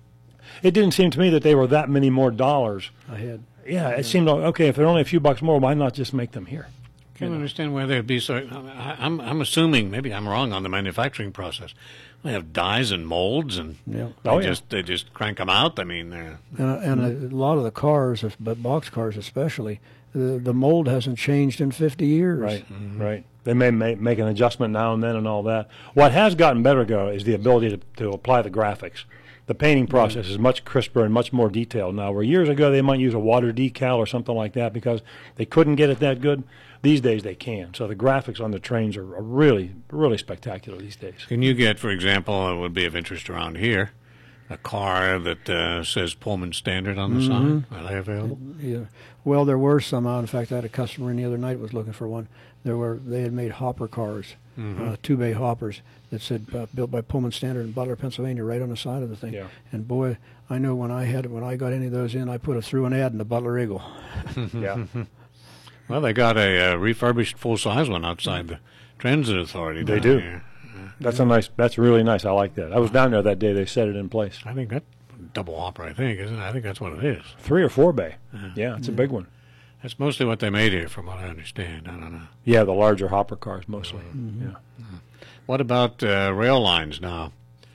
it didn't seem to me that they were that many more dollars. ahead. Yeah, it seemed like, okay, if they're only a few bucks more, why not just make them here? Can't understand why there'd be so. I, I'm I'm assuming maybe I'm wrong on the manufacturing process, they have dyes and molds, and Yeah. they Oh, yeah. just they just crank them out. I mean, they're And, and a lot of the cars, but box cars especially, the, the mold hasn't changed in fifty years. Right, right. They may make, make an adjustment now and then and all that. What has gotten better, though, is the ability to, to apply the graphics. The painting process is much crisper and much more detailed now, where years ago they might use a water decal or something like that because they couldn't get it that good. These days they can. So the graphics on the trains are, are really, really spectacular these days. Can you get, for example, it would be of interest around here, a car that uh, says Pullman Standard on the side? Are they available? Yeah. Well, there were some out. In fact, I had a customer in the other night was looking for one. There were they had made hopper cars, uh, two bay hoppers that said uh, built by Pullman Standard in Butler, Pennsylvania, right on the side of the thing. Yeah. And boy, I know when I had when I got any of those in, I put a through an ad in the Butler Eagle. Yeah. Well, they got a uh, refurbished full-size one outside the Transit Authority. They down do. here. That's a nice, that's really nice. I like that. I was down there that day. They set it in place. I think that double hopper, I think, isn't it? I think that's what it is. Three or four bay. Yeah, it's a big one. That's mostly what they made here, from what I understand. I don't know. Yeah, the larger hopper cars mostly. Yeah. What about uh, rail lines now?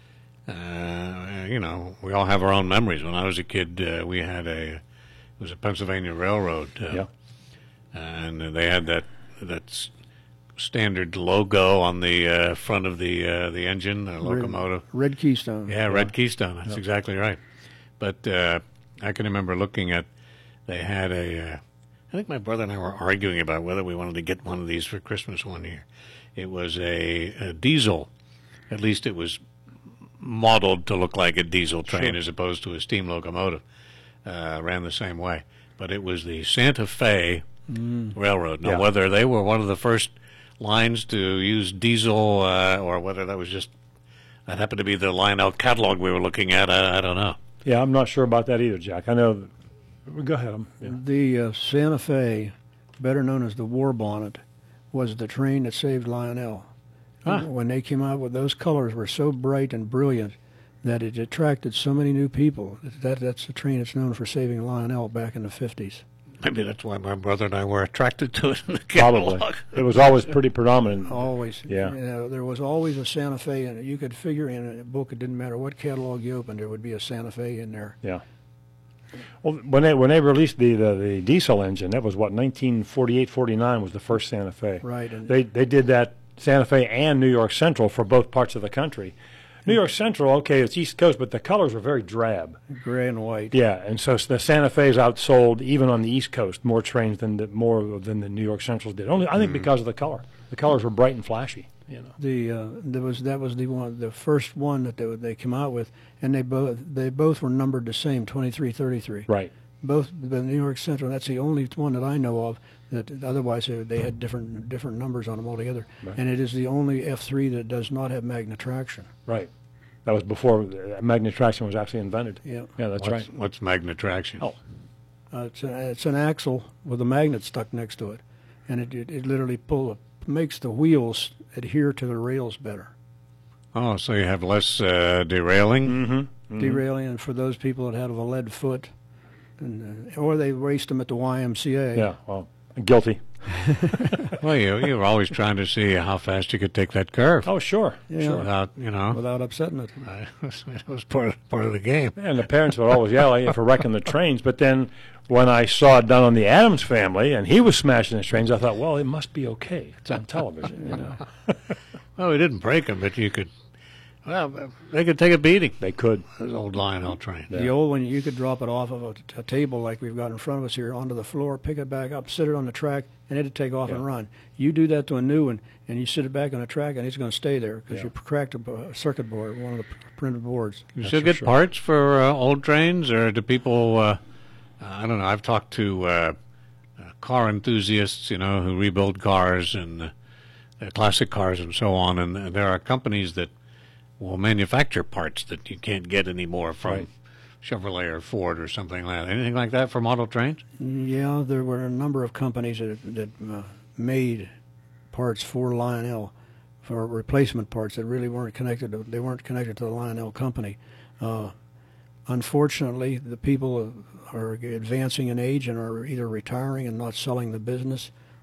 Uh, you know, we all have our own memories. When I was a kid, uh, we had a, it was a Pennsylvania Railroad. Uh, Yeah. And they had that that s- standard logo on the uh, front of the uh, the engine, the locomotive. Red Keystone. Yeah, Red Keystone. That's exactly right. But uh, I can remember looking at, they had a, uh, I think my brother and I were arguing about whether we wanted to get one of these for Christmas one year. It was a, a diesel. At least it was modeled to look like a diesel train as opposed to a steam locomotive. Uh, ran the same way. But it was the Santa Fe Railroad. Now, Yeah. whether they were one of the first lines to use diesel uh, or whether that was just, that happened to be the Lionel catalog we were looking at, I, I don't know. Yeah, I'm not sure about that either, Jack. I know. Go ahead. um, Yeah. The uh, Santa Fe, better known as the War Bonnet, was the train that saved Lionel. Ah. When they came out with those colors were so bright and brilliant that it attracted so many new people. That that's the train that's known for saving Lionel back in the fifties. Maybe that's why my brother and I were attracted to it in the Probably. catalog. It was always pretty predominant. Always. Yeah. You know, there was always a Santa Fe, and you could figure in a book, it didn't matter what catalog you opened, there would be a Santa Fe in there. Yeah. Well, when they when they released the, the, the diesel engine, that was what nineteen forty-eight, forty-nine was the first Santa Fe. Right. And They they did that Santa Fe and New York Central for both parts of the country. New York Central, okay, it's East Coast, but the colors were very drab. gray and white. Yeah, and so the Santa Fe's outsold even on the East Coast more trains than the more than the New York Centrals did. Only I think because of the color. The colors were bright and flashy. You know. The uh, there was that was the one the first one that they they came out with, and they both they both were numbered the same, twenty-three thirty-three. Right. Both the New York Central. That's the only one that I know of. That otherwise they, they had different different numbers on them altogether. Right. And it is the only F three that does not have magna traction. Right. That was before uh, magnet traction was actually invented. Yeah. Yeah, that's what's, right. What's magnet traction? Oh. Uh, it's, a, it's an axle with a magnet stuck next to it, and it it, it literally pull makes the wheels adhere to the rails better. Oh, so you have less uh, derailing? Mm-hmm. Derailing, and for those people that have a lead foot, and, uh, or they raced them at the Y M C A. Yeah, well, guilty. Well, you you were always trying to see how fast you could take that curve Oh, sure. Yeah. Sure. without, you know, without upsetting it. uh, it was part of, part of the game. And the parents would always yell at you for wrecking the trains. But then when I saw it done on the Addams Family and he was smashing his trains, I thought, well, it must be okay. It's on television, you know. Well, we didn't break them, but you could, well, they could take a beating. They could. Those old Lionel trains. The old one, you could drop it off of a, a table like we've got in front of us here onto the floor, pick it back up, sit it on the track, and it'd take off Yeah. and run. You do that to a new one, and you sit it back on the track, and it's going to stay there because Yeah. you cracked a, a circuit board, one of the printed boards. You That's still for get sure. parts for uh, old trains, or do people? Uh, I don't know. I've talked to uh, uh, car enthusiasts, you know, who rebuild cars and uh, uh, classic cars and so on, and uh, there are companies that will manufacture parts that you can't get anymore from Right. Chevrolet or Ford or something like that. Anything like that for model trains? Yeah, there were a number of companies that, that uh, made parts for Lionel, for replacement parts that really weren't connected to, they weren't connected to the Lionel company. Uh, unfortunately, the people are advancing in age and are either retiring and not selling the business,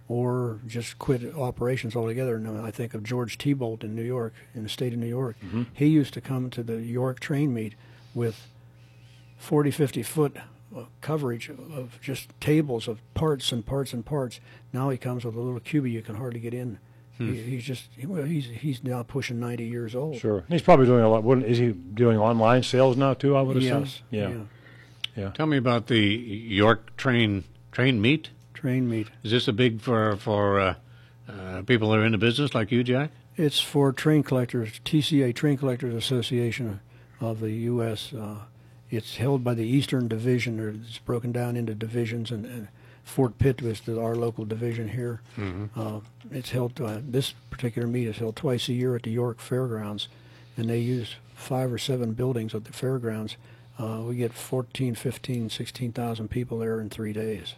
or just quit operations altogether. And I think of George T-Bolt in New York, in the state of New York. Mm-hmm. He used to come to the York train meet with forty, fifty foot coverage of just tables of parts and parts and parts. Now he comes with a little cubie you can hardly get in. Hmm. He, he's just well, he's he's now pushing ninety years old. Sure. He's probably doing a lot. Wouldn't, is he doing online sales now too? I would assume. Yes. Yeah. yeah. Yeah. Tell me about the York train train meet. Train meet. Is this a big for for uh, uh, people that are in the business like you, Jack? It's for train collectors, T C A, Train Collectors Association of the U S Uh, it's held by the Eastern Division, or it's broken down into divisions, and, and Fort Pitt is the, our local division here. Mm-hmm. Uh, it's held, uh, this particular meet is held twice a year at the York Fairgrounds, and they use five or seven buildings at the fairgrounds. Uh, we get fourteen, fifteen, sixteen thousand people there in three days.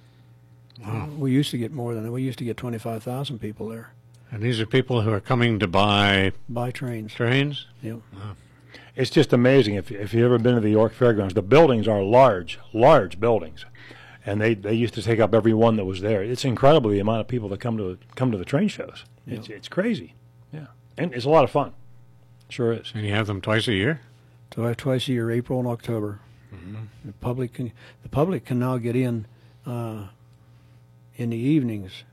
Wow. We used to get more than that. We used to get twenty-five thousand people there. And these are people who are coming to buy By trains. trains? Yeah. Wow. It's just amazing. If if you've ever been to the York Fairgrounds, the buildings are large, large buildings, and they, they used to take up every one that was there. It's incredible the amount of people that come to come to the train shows. It's Yeah. it's crazy. Yeah, and it's a lot of fun. Sure is. And you have them twice a year? So I have twice a year, April and October. Mm-hmm. The public can the public can now get in uh, in the evenings.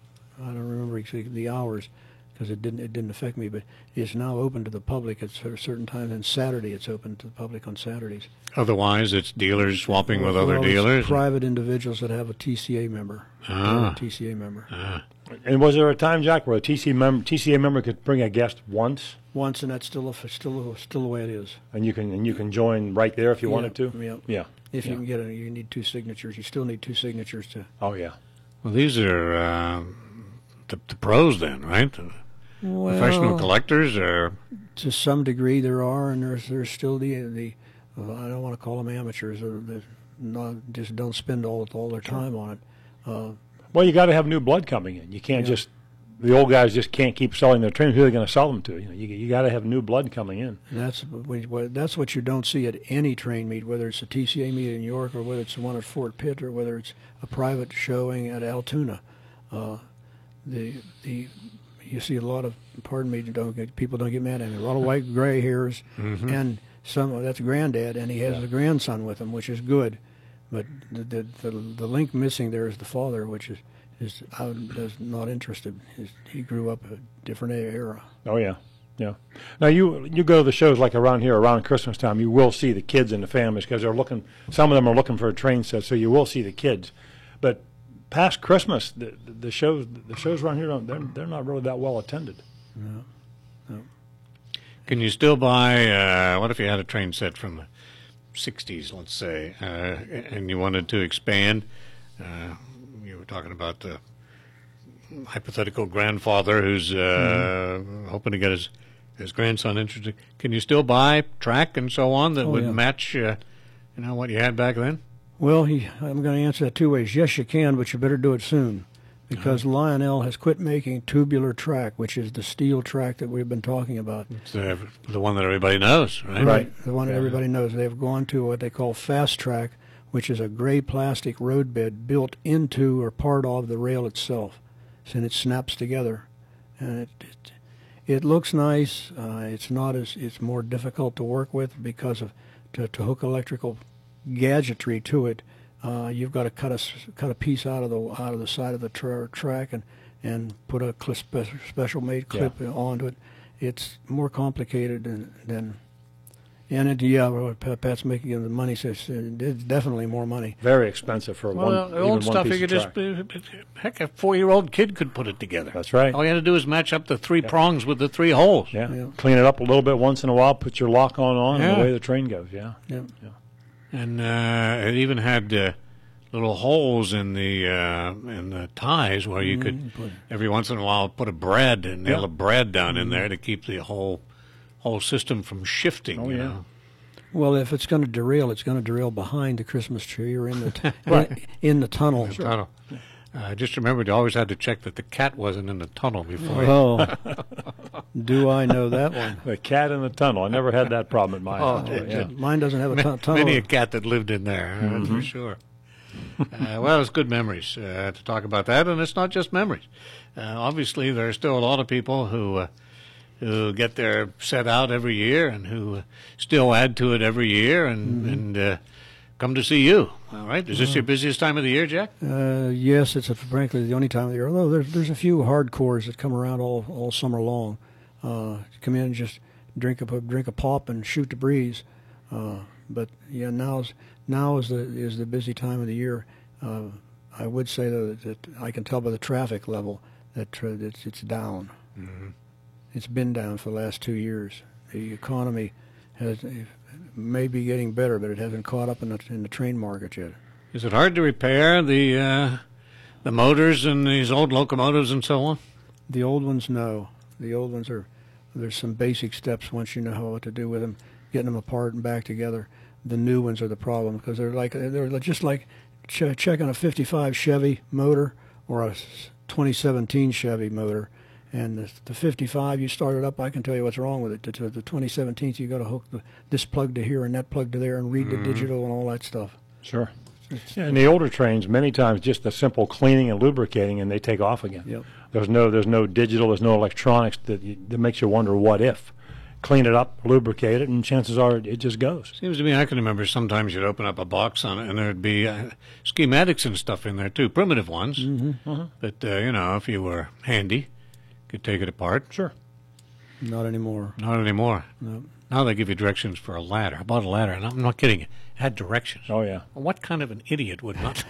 I don't remember exactly the hours because it didn't it didn't affect me, but it's now open to the public at cer- certain times. And Saturday, it's open to the public on Saturdays. Otherwise, it's dealers swapping with other Well, it's dealers? private individuals that have a T C A member. Ah. They're a T C A member. Ah. And was there a time, Jack, where a T C A member T C A member could bring a guest once, Once, and that's still a, still still the way it is. and you can and you can join right there if you Yeah, wanted to? Yeah. Yeah. If Yeah. you can get it, you need two signatures. You still need two signatures to. Oh yeah. Well, these are uh, the, the pros then, right? The Well, professional collectors are... to some degree there are, and there's there's still the the uh, I don't want to call them amateurs, or that not just don't spend all all their time on it. Uh, Well, you got to have new blood coming in. You can't Yeah. just the old guys just can't keep selling their trains. Who are they going to sell them to? You know, you, you got to have new blood coming in. and that's what, what- that's what you don't see at any train meet, whether it's a T C A meet in York or whether it's the one at Fort Pitt or whether it's a private showing at Altoona. Uh, the the you see a lot of, pardon me, don't get, people don't get mad at me. A lot of white gray hairs, Mhm. and some that's granddad, and he has Yeah. a grandson with him, which is good. But the the, the the link missing there is the father, which is is I'm is not interested. Is, he grew up a different era. Oh yeah, yeah. Now you you go to the shows like around here around Christmas time. You will see the kids and the families because they're looking. Some of them are looking for a train set, so you will see the kids. But past Christmas, the the shows the shows around here don't, they're they're not really that well attended. No, no. Can you still buy, uh, what if you had a train set from the sixties, let's say, uh, and you wanted to expand? Uh, you were talking about the hypothetical grandfather who's uh, Mm-hmm. hoping to get his, his grandson interested. Can you still buy track and so on that Oh, would yeah. match uh, you know, what you had back then? Well, he, I'm going to answer that two ways. Yes, you can, but you better do it soon, because Lionel has quit making tubular track, which is the steel track that we've been talking about. It's the, the one that everybody knows, right? Right, the one that everybody knows. They've gone to what they call fast track, which is a gray plastic roadbed built into or part of the rail itself, and it snaps together, and it it, it looks nice. Uh, it's not as it's more difficult to work with because of to, to hook electrical gadgetry to it. Uh, you've got to cut a s- cut a piece out of the out of the side of the tra- track and and put a cl- spe- special made clip onto it. It's more complicated than than. And it, yeah, well, Pat- Pat's making the money. Says it's definitely more money. Very expensive for Well, one. the even old one stuff piece you of could track. just, heck, a four-year-old kid could put it together. That's right. All you had to do is match up the three prongs with the three holes. Yeah. Yeah. Clean it up a little bit once in a while. Put your lock on on, and Yeah. away the train goes. Yeah. Yeah. And uh, it even had uh, little holes in the uh, in the ties where you could put- every once in a while put a brad and nail Yeah. a brad down in there to keep the whole whole system from shifting. Oh, you yeah. know? Well, if it's going to derail, it's going to derail behind the Christmas tree or in the t- in, in the tunnel. Tunnel. Uh, just remember, you always had to check that the cat wasn't in the tunnel before. Oh, do I know that one? The cat in the tunnel. I never had that problem at my Oh, house. did Yeah. Mine doesn't have a tu- tunnel. Many a cat that lived in there, that's Mm-hmm. for sure. Uh, well, it's good memories uh, to talk about that, and it's not just memories. Uh, obviously, there are still a lot of people who uh, who get their set out every year and who uh, still add to it every year and, mm-hmm. and uh, come to see you. All right. Is this uh, your busiest time of the year, Jack? Uh, yes, it's a, frankly the only time of the year. Although there's there's a few hardcores that come around all, all summer long. Uh, come in and just drink a drink a pop and shoot the breeze. Uh, but yeah, now's now is the is the busy time of the year. Uh, I would say though that, that I can tell by the traffic level that uh, it's it's down. Mm-hmm. It's been down for the last two years. The economy has may be getting better, but it hasn't caught up in the in the train market yet. Is it hard to repair the uh, the motors in these old locomotives and so on? The old ones, no. The old ones are. There's some basic steps once you know how what to do with them, getting them apart and back together. The new ones are the problem because they're like they're just like ch- checking a fifty-five Chevy motor or a twenty seventeen Chevy motor. And the, the fifty-five, you start it up, I can tell you what's wrong with it. The, the twenty seventeen, you got to hook the, this plug to here and that plug to there and read mm-hmm. the digital and all that stuff. Sure. Yeah, and the older trains, many times just a simple cleaning and lubricating, and they take off again. Yep. There's no, there's no digital, there's no electronics that you, that makes you wonder what if. Clean it up, lubricate it, and chances are it just goes. Seems to me I can remember sometimes you'd open up a box on it, and there'd be uh, schematics and stuff in there too, primitive ones. Mm-hmm. Uh-huh. That uh, you know, if you were handy, could take it apart. Sure. Not anymore. Not anymore. No. Now they give you directions for a ladder. I bought a ladder, and I'm not kidding you. It had directions. Oh, yeah. What kind of an idiot would not?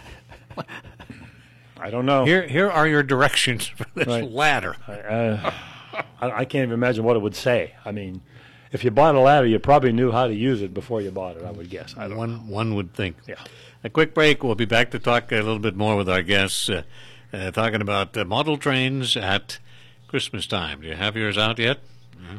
I don't know. Here here are your directions for this right. ladder. I, uh, I, I can't even imagine what it would say. I mean, if you bought a ladder, you probably knew how to use it before you bought it, I would guess. I don't one, know. One would think. Yeah. A quick break. We'll be back to talk a little bit more with our guests, uh, uh, talking about uh, model trains at Christmas time. Do you have yours out yet? Mm-hmm.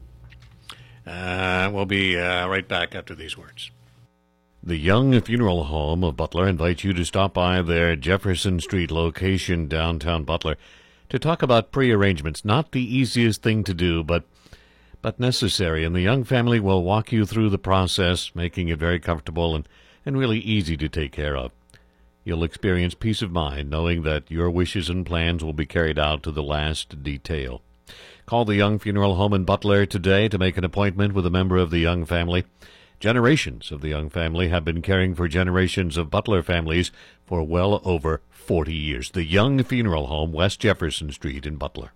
Uh, we'll be uh, right back after these words. The Young Funeral Home of Butler invites you to stop by their Jefferson Street location downtown Butler to talk about pre-arrangements. Not the easiest thing to do, but but necessary, and the Young family will walk you through the process, making it very comfortable and, and really easy to take care of. You'll experience peace of mind knowing that your wishes and plans will be carried out to the last detail. Call the Young Funeral Home in Butler today to make an appointment with a member of the Young family. Generations of the Young family have been caring for generations of Butler families for well over forty years. The Young Funeral Home, West Jefferson Street in Butler.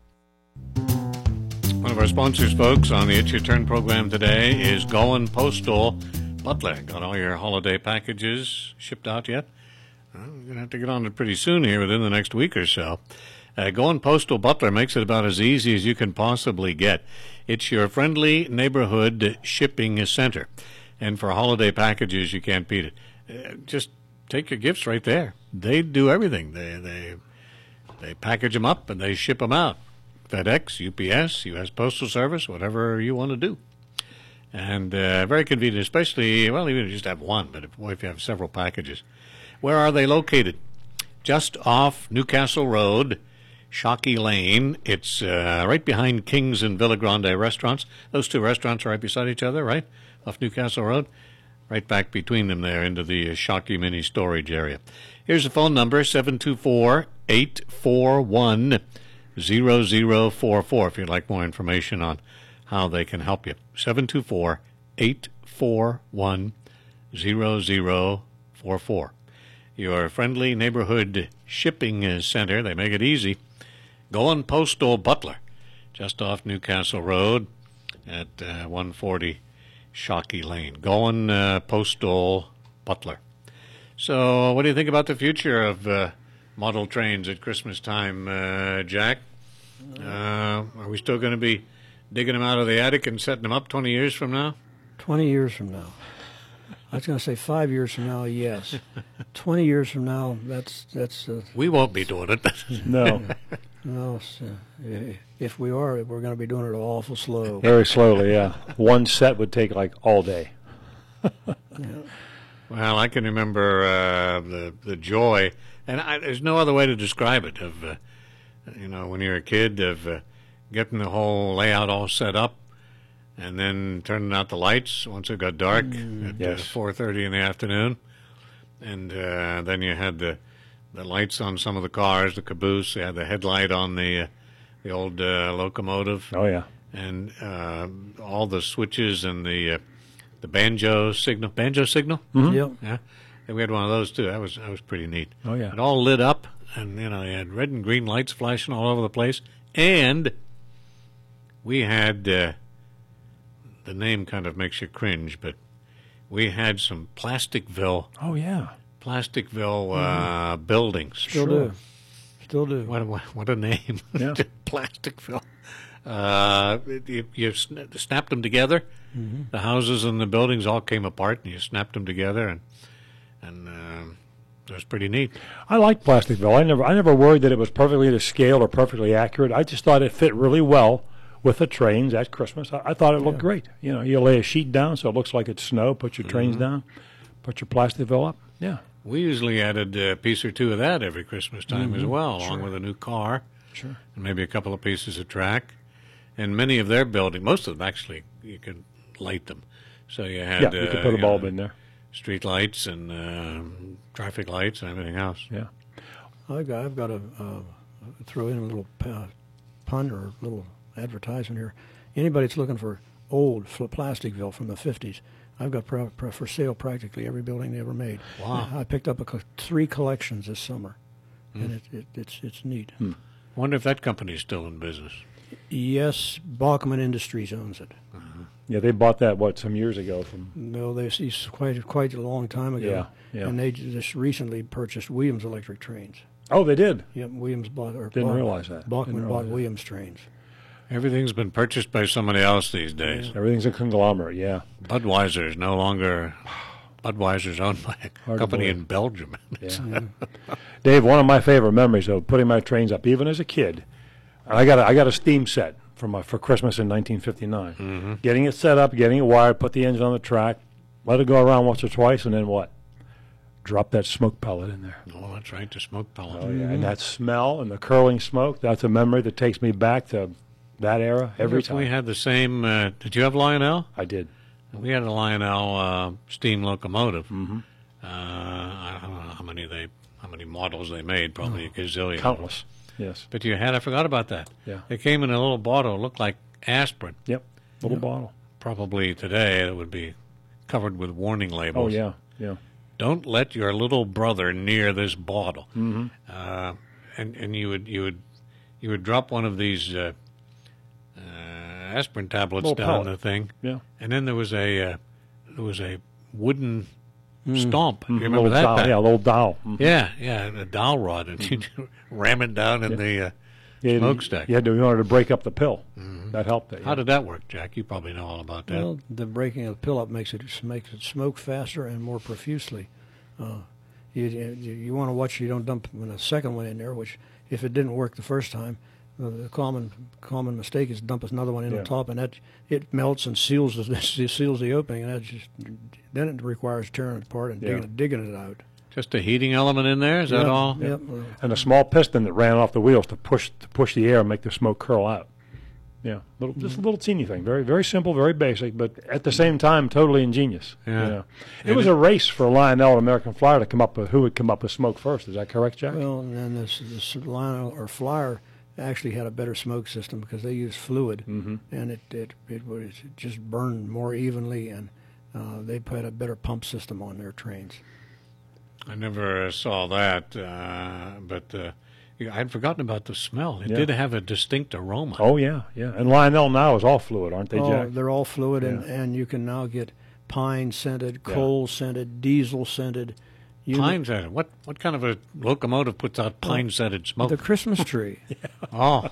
One of our sponsors, folks, on the It's Your Turn program today is Goen Postal Butler. Got all your holiday packages shipped out yet? Well, we're going to have to get on it pretty soon here, within the next week or so. Uh, Goen Postal Butler makes it about as easy as you can possibly get. It's your friendly neighborhood shipping center. And for holiday packages, you can't beat it. Uh, just take your gifts right there. They do everything. They they they package them up and they ship them out. FedEx, U P S, U S Postal Service, whatever you want to do. And uh, very convenient, especially, well, even if you just have one, but if, if you have several packages. Where are they located? Just off Newcastle Road, Shockey Lane. It's uh, right behind King's and Villa Grande restaurants. Those two restaurants are right beside each other, right? Off Newcastle Road. Right back between them there into the uh, Shockey mini storage area. Here's the phone number, seven two four, eight four one, zero zero four four, if you'd like more information on how they can help you. seven two four, eight four one, zero zero four four. Your friendly neighborhood shipping center. They make it easy. Goen Postal Butler, just off Newcastle Road at uh, one forty Shockey Lane. Goen uh, Postal Butler. So what do you think about the future of uh, model trains at Christmas time, uh, Jack? Uh, are we still going to be digging them out of the attic and setting them up twenty years from now? twenty years from now. I was going to say five years from now, yes. Twenty years from now, that's that's. Uh, we won't be doing it. No, no. So, if we are, we're going to be doing it awful slow. Very slowly, yeah. One set would take like all day. Yeah. Well, I can remember uh, the the joy, and I, there's no other way to describe it. Of uh, you know, when you're a kid, of uh, getting the whole layout all set up. And then turning out the lights once it got dark mm, at yes. uh, four thirty in the afternoon. and uh, then you had the the lights on some of the cars, the caboose. You had the headlight on the uh, the old uh, locomotive. Oh yeah. And uh, all the switches and the uh, the banjo signal, banjo signal. Mm-hmm. Yep. Yeah, and we had one of those too. That was that was pretty neat. Oh yeah. It all lit up, and you know, you had red and green lights flashing all over the place. And we had uh, the name kind of makes you cringe, but we had some Plasticville, Oh yeah. Plasticville uh, buildings. Still do. Still do. What a, what a name, Yeah. Plasticville. Uh, you, you sn- snapped them together. Mm-hmm. The houses and the buildings all came apart, and you snapped them together, and and uh, it was pretty neat. I like Plasticville. I never, I never worried that it was perfectly to scale or perfectly accurate. I just thought it fit really well with the trains at Christmas. I, I thought it looked Yeah. great. You know, you lay a sheet down so it looks like it's snow. Put your trains down. Put your Plasticville up. Yeah. We usually added a piece or two of that every Christmas time as well, along with a new car, Sure. and maybe a couple of pieces of track. And many of their buildings, most of them actually, you could light them. So you had Yeah, you could uh, put a you bulb know, in there. street lights and uh, traffic lights and everything else. Yeah. I've got, I've got to uh, throw in a little uh, pun or a little advertisement here. Anybody that's looking for old fl- Plasticville from the fifties, I've got pro- pro- for sale practically every building they ever made. Wow. I, I picked up a co- three collections this summer, and it, it, it's it's neat. Wonder if that company's still in business. Yes, Bachman Industries owns it. Yeah, they bought that, what, some years ago from, No, they it's quite quite a long time ago. Yeah, yeah. And they just recently purchased Williams Electric Trains. oh, they did. Yep, Williams bought or Didn't Bach- realize that. Bachman Didn't bought realize that. Williams trains. Everything's been purchased by somebody else these days. Everything's a conglomerate, yeah. Budweiser is no longer. Budweiser's owned by a Hard to company believe. in Belgium. Yeah. Dave, one of my favorite memories of putting my trains up, even as a kid, I got a, I got a steam set for my for Christmas in nineteen fifty-nine. Mm-hmm. Getting it set up, getting it wired, put the engine on the track, let it go around once or twice, and then what? Drop that smoke pellet in there. Oh, that's right, the smoke pellet. Oh yeah, and that smell and the curling smoke—that's a memory that takes me back to that era every If time. we had the same. Uh, did you have Lionel? I did. We had a Lionel uh, steam locomotive. Mm-hmm. Uh, I don't know how many they, how many models they made. Probably a gazillion. Countless. Yes. But you had. I forgot about that. Yeah. It came in a little bottle. It looked like aspirin. Yep. Little bottle. Probably today it would be covered with warning labels. Oh yeah. Yeah. Don't let your little brother near this bottle. Mm-hmm. Uh, and and you would you would you would drop one of these uh, uh, aspirin tablets Little down pellet. the thing, Yeah. and then there was a uh, there was a wooden stomp. Do you Mhm. remember little that? Dowel, Pat? yeah, a little dowel. Mhm. yeah, yeah, a dowel rod, and you ram it down in the uh, Yeah, smokestack. You had to in order to break up the pill. That helped it. How yeah. did that work, Jack? You probably know all about that. Well, the breaking of the pill up makes it makes it smoke faster and more profusely. Uh, you you, you want to watch you don't dump a second one in there, which if it didn't work the first time, uh, the common common mistake is dump another one in Yeah. on top, and that it melts and seals the seals the opening, and that just then it requires tearing it apart and Yeah. digging, digging it out. Just a heating element in there. Is that Yep, all? Yep. And a small piston that ran off the wheels to push to push the air and make the smoke curl out. Yeah, little, just a little teeny thing. Very, very simple, very basic, but at the same time, totally ingenious. Yeah. You know. It And was it- a race for Lionel and American Flyer to come up with who would come up with smoke first. Is that correct, Jack? Well, and then this this Lionel or Flyer actually had a better smoke system because they used fluid, Mhm. and it it it was it just burned more evenly, and uh, they put a better pump system on their trains. I never uh, saw that, uh, but uh, yeah, I'd forgotten about the smell. It Yeah. did have a distinct aroma. Oh yeah, yeah. And Lionel now is all fluid, aren't they, oh, Jack? they're all fluid, and, Yeah. and you can now get pine scented, Yeah. coal scented, diesel scented. You Pine scented. What what kind of a locomotive puts out pine scented smoke? The Christmas tree. oh,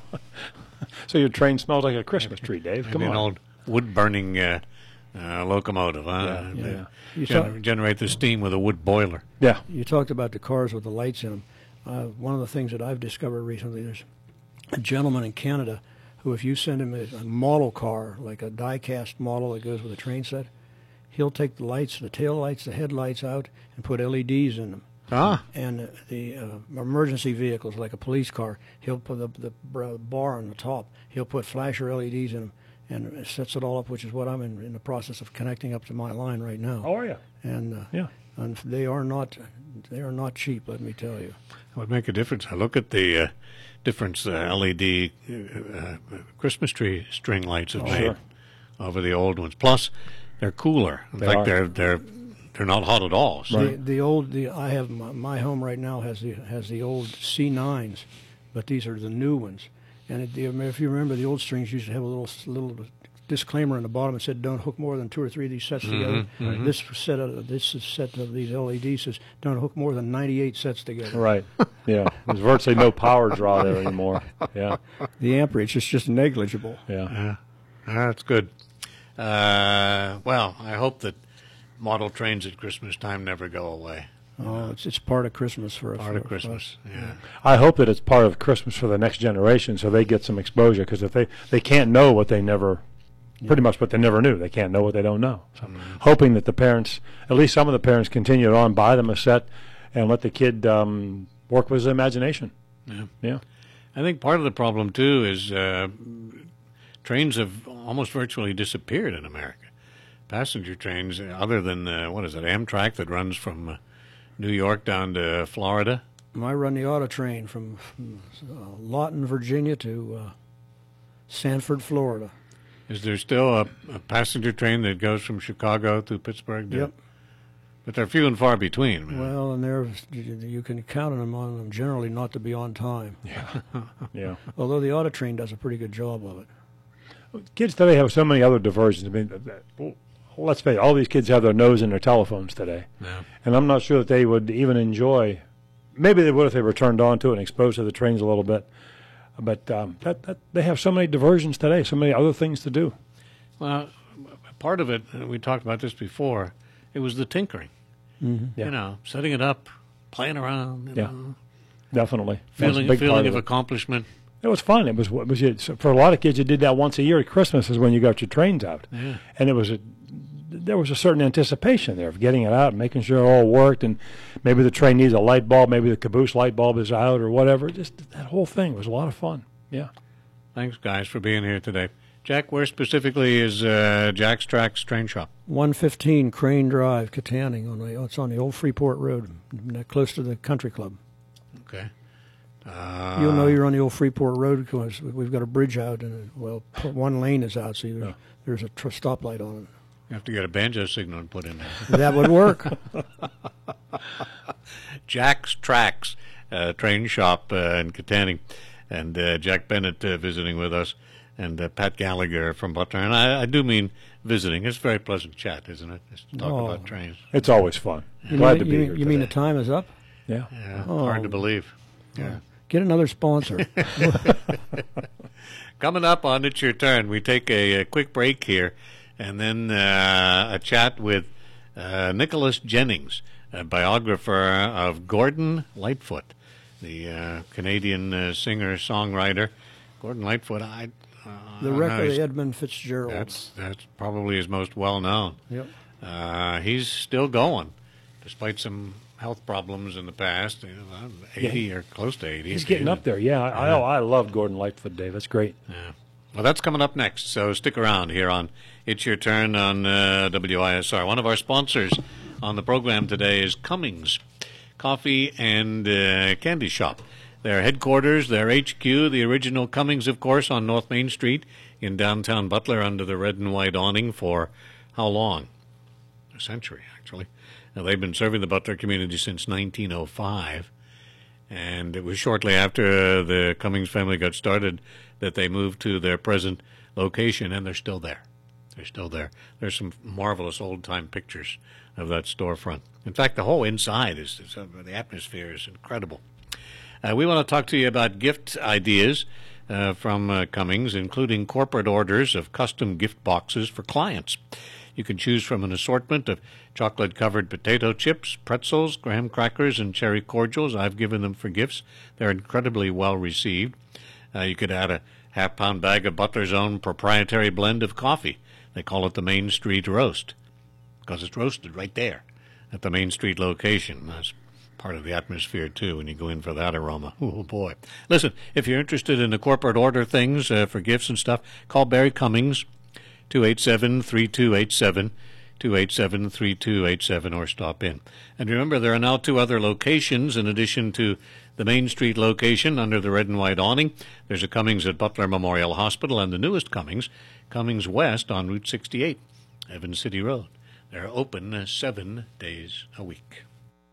So your train smells like a Christmas tree, Dave. Come maybe on. an old wood burning uh, uh, locomotive. Huh? Yeah, They yeah. You gen- saw- generate the steam with a wood boiler. Yeah. You talked about the cars with the lights in them. Uh, one of the things that I've discovered recently, there's a gentleman in Canada who, if you send him a, a model car, like a die-cast model that goes with a train set, he'll take the lights, the tail lights, the headlights out, and put L E Ds in them. Ah, And uh, the uh, emergency vehicles, like a police car, he'll put the, the br- bar on the top. He'll put flasher L E Ds in them, and it sets it all up, which is what I'm in, in the process of connecting up to my line right now. Oh, yeah. And uh, Yeah. and they are not they are not cheap. Let me tell you. It would make a difference. I look at the uh, difference uh, L E D uh, uh, Christmas tree string lights have Oh, made sure. over the old ones. Plus, they're cooler. In They fact, are. they're they're they're not hot at all. So The, the old the I have my, my home right now has the has the old C nines, but these are the new ones. And it, the, if you remember, the old strings used to have a little little disclaimer in the bottom that said don't hook more than two or three of these sets together. This set of this is set of these L E Ds says don't hook more than ninety-eight sets together. Right. Yeah. There's virtually no power draw there anymore. Yeah. The amperage is just negligible. Yeah. yeah, that's good. Uh, well, I hope that model trains at Christmas time never go away. Oh, it's it's part of Christmas for Part for, of Christmas. Yeah. I hope that it's part of Christmas for the next generation, so they get some exposure. Because if they they can't know what they never, pretty much what they never knew, they can't know what they don't know. So, hoping that the parents, at least some of the parents, continue it on, buy them a set, and let the kid um, work with his imagination. Yeah. Yeah. I think part of the problem too is uh, trains have almost virtually disappeared in America. Passenger trains, other than uh, what is it, Amtrak that runs from uh, New York down to Florida. I run the auto train from, from uh, Lawton, Virginia to uh, Sanford, Florida. Is there still a, a passenger train that goes from Chicago to Pittsburgh? to- Yep. But they're few and far between. man. Well, and there you can count on them on them generally not to be on time. Yeah. Although the auto train does a pretty good job of it. Kids today have so many other diversions. I mean, uh, let's face it, all these kids have their nose in their telephones today. Yeah. And I'm not sure that they would even enjoy, maybe they would if they were turned on to it and exposed to the trains a little bit. But um, that, that, they have so many diversions today, so many other things to do. Well, part of it, and we talked about this before, it was the tinkering. Mm-hmm. Yeah. You know, setting it up, playing around, you Yeah. know, Definitely. That was a feeling, big feeling part of it. accomplishment. It was fun. It was, it was it, for a lot of kids. You did that once a year at Christmas is when you got your trains out, Yeah. and it was a there was a certain anticipation there of getting it out and making sure it all worked. And maybe the train needs a light bulb, maybe the caboose light bulb is out or whatever. Just that whole thing was a lot of fun. Yeah. Thanks, guys, for being here today. Jack, where specifically is uh, Jack's Tracks Train Shop? one fifteen Crane Drive, Katanning. On the, it's on the old Freeport Road, close to the country club. Okay. Uh, You'll know you're on the old Freeport Road because we've got a bridge out, and well, one lane is out, so there's, Yeah. there's a tr- stoplight on You have to get a banjo signal put in there. it. That would work. Jack's Tracks uh, Train Shop uh, in Katanning. And uh, Jack Bennett uh, visiting with us, and uh, Pat Gallagher from Butler. And I, I do mean visiting. It's a very pleasant chat, isn't it? Just to talk Oh. about trains. It's always fun. You Glad mean, to be you, here. you mean the today. time is up? Yeah. Yeah, Oh. hard to believe. Yeah. Get another sponsor. Coming up on It's Your Turn, we take a, a quick break here, and then uh, a chat with uh, Nicholas Jennings, a biographer of Gordon Lightfoot, the uh, Canadian uh, singer-songwriter. Gordon Lightfoot, I, uh, I The don't know, record of he's- Edmund Fitzgerald. That's that's probably his most well known. Yep. Uh, he's still going, despite some health problems in the past. You know, eighty or close to eighty. He's getting up there. Yeah. I, I, I love Gordon Lightfoot, Dave. That's great. Yeah. Well, that's coming up next. So stick around here on It's Your Turn on uh, W I S R. One of our sponsors on the program today is Cummings Coffee and uh, Candy Shop. Their headquarters, their H Q, the original Cummings, of course, on North Main Street in downtown Butler under the red and white awning for how long? A century, actually. Now, they've been serving the Butler community since nineteen oh five, and it was shortly after uh, the Cummings family got started that they moved to their present location, and they're still there. They're still there. There's some marvelous old-time pictures of that storefront. In fact, the whole inside is, is uh, the atmosphere is incredible. Uh, we want to talk to you about gift ideas uh, from uh, Cummings, including corporate orders of custom gift boxes for clients. You can choose from an assortment of chocolate-covered potato chips, pretzels, graham crackers, and cherry cordials. I've given them for gifts. They're incredibly well received. Uh, you could add a half-pound bag of Butler's own proprietary blend of coffee. They call it the Main Street Roast because it's roasted right there at the Main Street location. That's part of the atmosphere, too, when you go in for that aroma. Oh, boy. Listen, if you're interested in the corporate order things uh, for gifts and stuff, call Barry Cummings, two eight seven, three two eight seven, two eight seven, three two eight seven, or stop in. And remember, there are now two other locations in addition to the Main Street location under the red and white awning. There's a Cummings at Butler Memorial Hospital, and the newest Cummings, Cummings West on Route sixty-eight, Evans City Road. They're open uh, seven days a week.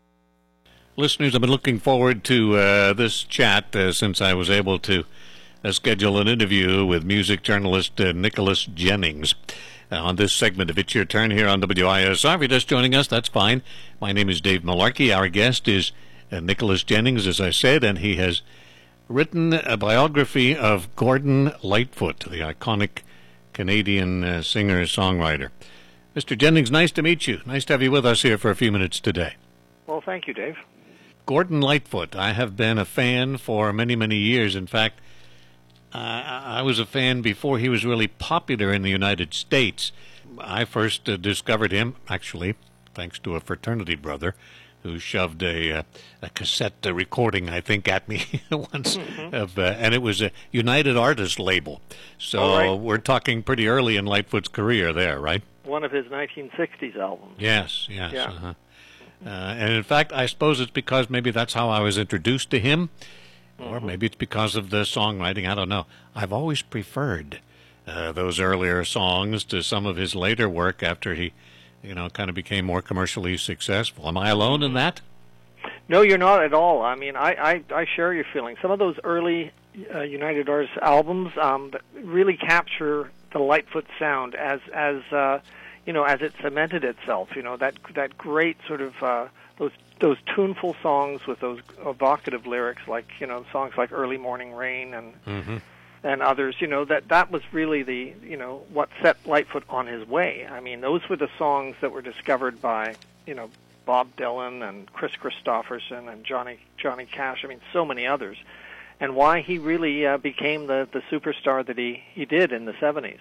Listeners, I've been looking forward to uh, this chat uh, since I was able to uh, schedule an interview with music journalist uh, Nicholas Jennings uh, on this segment of It's Your Turn here on W I S R. If you're just joining us, that's fine. My name is Dave Malarkey. Our guest is uh, Nicholas Jennings, as I said, and he has written a biography of Gordon Lightfoot, the iconic Canadian uh, singer-songwriter. Mister Jennings, nice to meet you. Nice to have you with us here for a few minutes today. Well, thank you, Dave. Gordon Lightfoot, I have been a fan for many, many years. In fact, uh, I was a fan before he was really popular in the United States. I first uh, discovered him, actually, thanks to a fraternity brother who shoved a, uh, a cassette uh, recording, I think, at me once. Mm-hmm. of, uh, and it was a United Artists label. So right. We're talking pretty early in Lightfoot's career there, right? One of his nineteen sixties albums. Yes, yes. Yeah. Uh-huh. Uh, and in fact, I suppose it's because maybe that's how I was introduced to him, mm-hmm. or maybe it's because of the songwriting. I don't know. I've always preferred uh, those earlier songs to some of his later work after he, you know, kind of became more commercially successful. Am I alone in that? No, you're not at all. I mean, I, I, I share your feeling. Some of those early uh, United Artists albums um, really capture the Lightfoot sound as as uh, you know, as it cemented itself. You know, that that great sort of uh, those those tuneful songs with those evocative lyrics, like, you know, songs like "Early Morning Rain" and mm-hmm. and others. You know, that that was really the you know what set Lightfoot on his way. I mean, those were the songs that were discovered by you know Bob Dylan and Chris Christopherson and Johnny Johnny Cash. I mean, so many others. And why he really uh, became the, the superstar that he, he did in the seventies.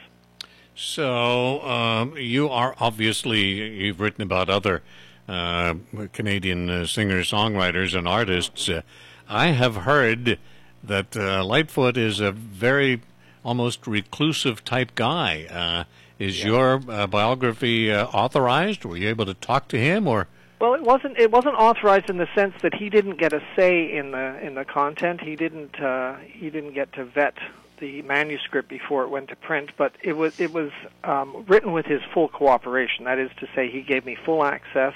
So um, you are obviously, you've written about other uh, Canadian uh, singers, songwriters, and artists. Uh, I have heard that uh, Lightfoot is a very almost reclusive type guy. Uh, is yeah. your uh, biography uh, authorized? Were you able to talk to him, or? Well, it wasn't. It wasn't authorized in the sense that he didn't get a say in the in the content. He didn't. Uh, he didn't get to vet the manuscript before it went to print. But it was. It was um, written with his full cooperation. That is to say, he gave me full access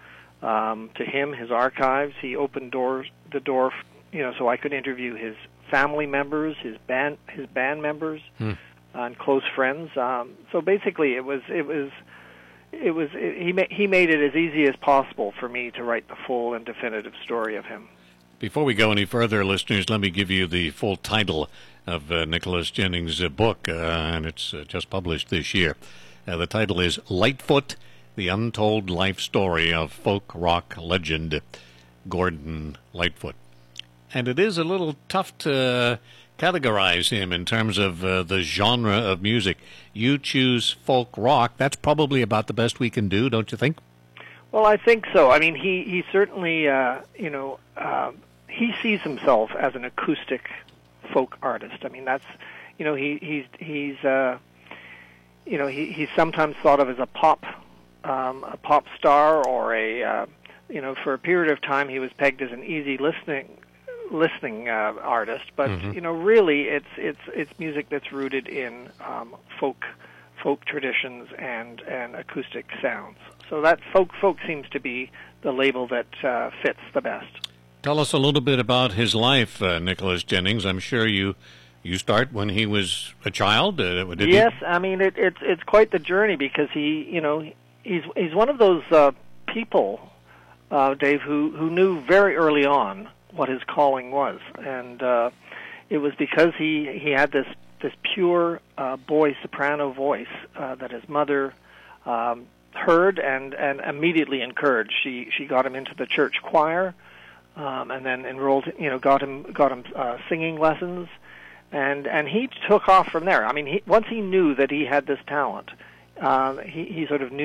um, to him, his archives. He opened doors, the door, you know, so I could interview his family members, his band, his band members, hmm. and close friends. Um, so basically, it was. It was. It was it, he ma- he made it as easy as possible for me to write the full and definitive story of him. Before we go any further, listeners, let me give you the full title of uh, Nicholas Jennings' uh, book, uh, and it's uh, just published this year. Uh, the title is Lightfoot, The Untold Life Story of Folk Rock Legend Gordon Lightfoot. And it is a little tough to categorize him in terms of uh, the genre of music. You choose folk rock. That's probably about the best we can do, don't you think? Well, I think so. I mean, he, he certainly, uh, you know, uh, he sees himself as an acoustic folk artist. I mean, that's, you know, he, he's, he's uh, you know, he, he's sometimes thought of as a pop, um, a pop star, or a, uh, you know, for a period of time he was pegged as an easy listening listening uh, artist, but mm-hmm. you know, really, it's it's it's music that's rooted in um, folk folk traditions and and acoustic sounds. So that folk folk seems to be the label that uh, fits the best. Tell us a little bit about his life, uh, Nicholas Jennings. I'm sure you you start when he was a child. Uh, did yes, he? I mean it, it's it's quite the journey, because he you know he's he's one of those uh, people, uh, Dave, who who knew very early on what his calling was, and uh, it was because he, he had this this pure uh, boy soprano voice uh, that his mother um, heard and, and immediately encouraged. She she got him into the church choir, um, and then enrolled, you know, got him got him uh, singing lessons, and and he took off from there. I mean, he, once he knew that he had this talent, uh, he he sort of knew that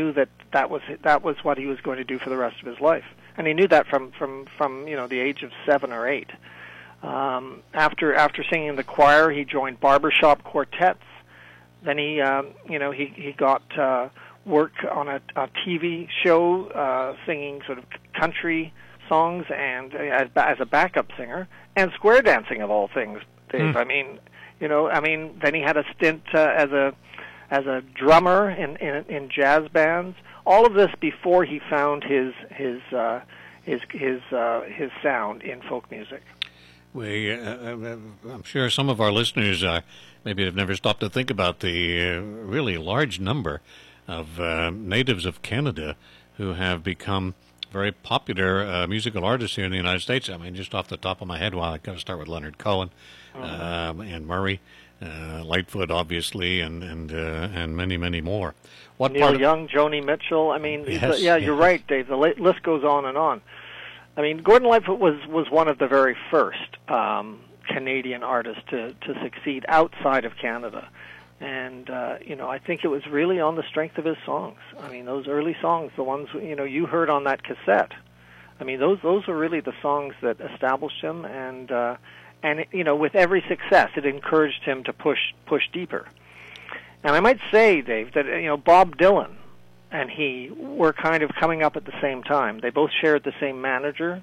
that was that was what he was going to do for the rest of his life, and he knew that from from from you know the age of seven or eight. Um, after after singing in the choir, he joined barbershop quartets. Then he um, you know he he got uh, work on a, a T V show uh, singing sort of country songs and uh, as, as a backup singer, and square dancing of all things, Dave. Hmm. I mean, you know, I mean, then he had a stint uh, as a as a drummer in, in in jazz bands. All of this before he found his his uh, his his uh, his sound in folk music. We, uh, I'm sure some of our listeners uh, maybe have never stopped to think about the uh, really large number of uh, natives of Canada who have become very popular uh, musical artists here in the United States. I mean, just off the top of my head, well, I got to start with Leonard Cohen, Mm-hmm. um, and Murray, uh, Lightfoot, obviously, and and uh, and many, many more. What Neil part of- Young, Joni Mitchell. I mean, Yes, the, yeah, you're yes. right, Dave. The li- list goes on and on. I mean, Gordon Lightfoot was, was one of the very first um, Canadian artists to, to succeed outside of Canada. And, uh, you know, I think it was really on the strength of his songs. I mean, those early songs, the ones, you know, you heard on that cassette. I mean, those those were really the songs that established him. And, uh, and you know, with every success, it encouraged him to push push deeper. And I might say, Dave, that, you know, Bob Dylan and he were kind of coming up at the same time. They both shared the same manager,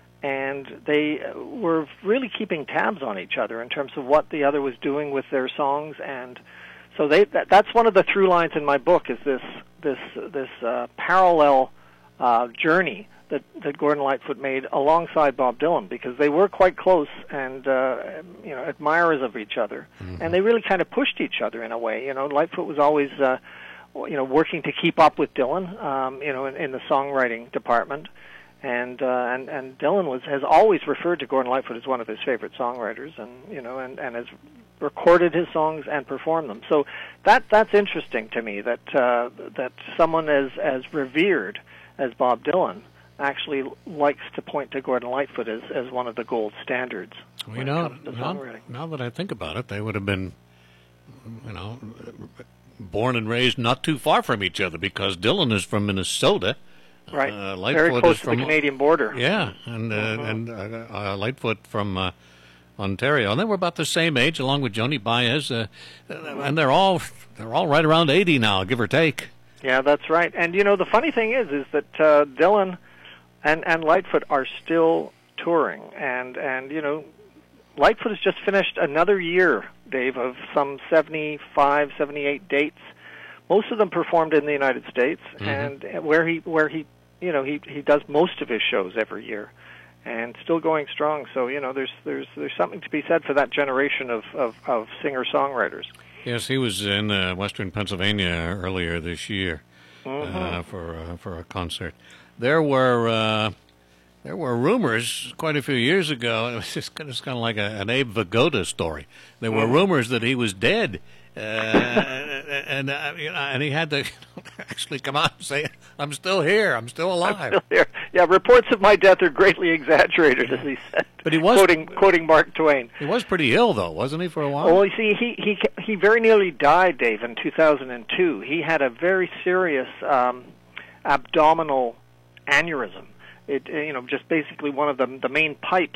and they were really keeping tabs on each other in terms of what the other was doing with their songs. And so they that, that's one of the through lines in my book, is this this this uh, parallel uh, journey that, that Gordon Lightfoot made alongside Bob Dylan, because they were quite close and uh, you know admirers of each other, mm-hmm. and they really kind of pushed each other in a way. You know, Lightfoot was always uh, you know, working to keep up with Dylan, um, you know, in, in the songwriting department, and uh, and and Dylan was has always referred to Gordon Lightfoot as one of his favorite songwriters, and you know, and, and has recorded his songs and performed them. So that that's interesting to me, that uh, that someone as as revered as Bob Dylan actually likes to point to Gordon Lightfoot as as one of the gold standards. Well, you know, now, now that I think about it, they would have been, you know, born and raised not too far from each other, because Dylan is from Minnesota, right? Uh, Very close is from to the Canadian border. Yeah, and uh, uh-huh. and uh, uh, Lightfoot from uh, Ontario, and they were about the same age, along with Joni Baez, uh, and they're all they're all right around eighty now, give or take. Yeah, that's right. And you know, the funny thing is, is that uh, Dylan and and Lightfoot are still touring, and and you know, Lightfoot has just finished another year, Dave, of some seventy-five, seventy-eight dates. Most of them performed in the United States, mm-hmm. and where he where he you know he he does most of his shows every year, and still going strong. So you know, there's there's there's something to be said for that generation of of, of singer songwriters. Yes, he was in uh, Western Pennsylvania earlier this year mm-hmm. uh, for uh, for a concert. There were. Uh, There were rumors quite a few years ago. It was just kind of, kind of like a, an Abe Vigoda story. There were rumors that he was dead, uh, and uh, you know, and he had to actually come out and say, "I'm still here. I'm still alive." I'm still here. Yeah, reports of my death are greatly exaggerated, as he said. But he was quoting quoting Mark Twain. He was pretty ill, though, wasn't he, for a while? Well, you see, he he he very nearly died, Dave, in two thousand two. He had a very serious um, abdominal aneurysm. It, you know, just basically one of the the main pipes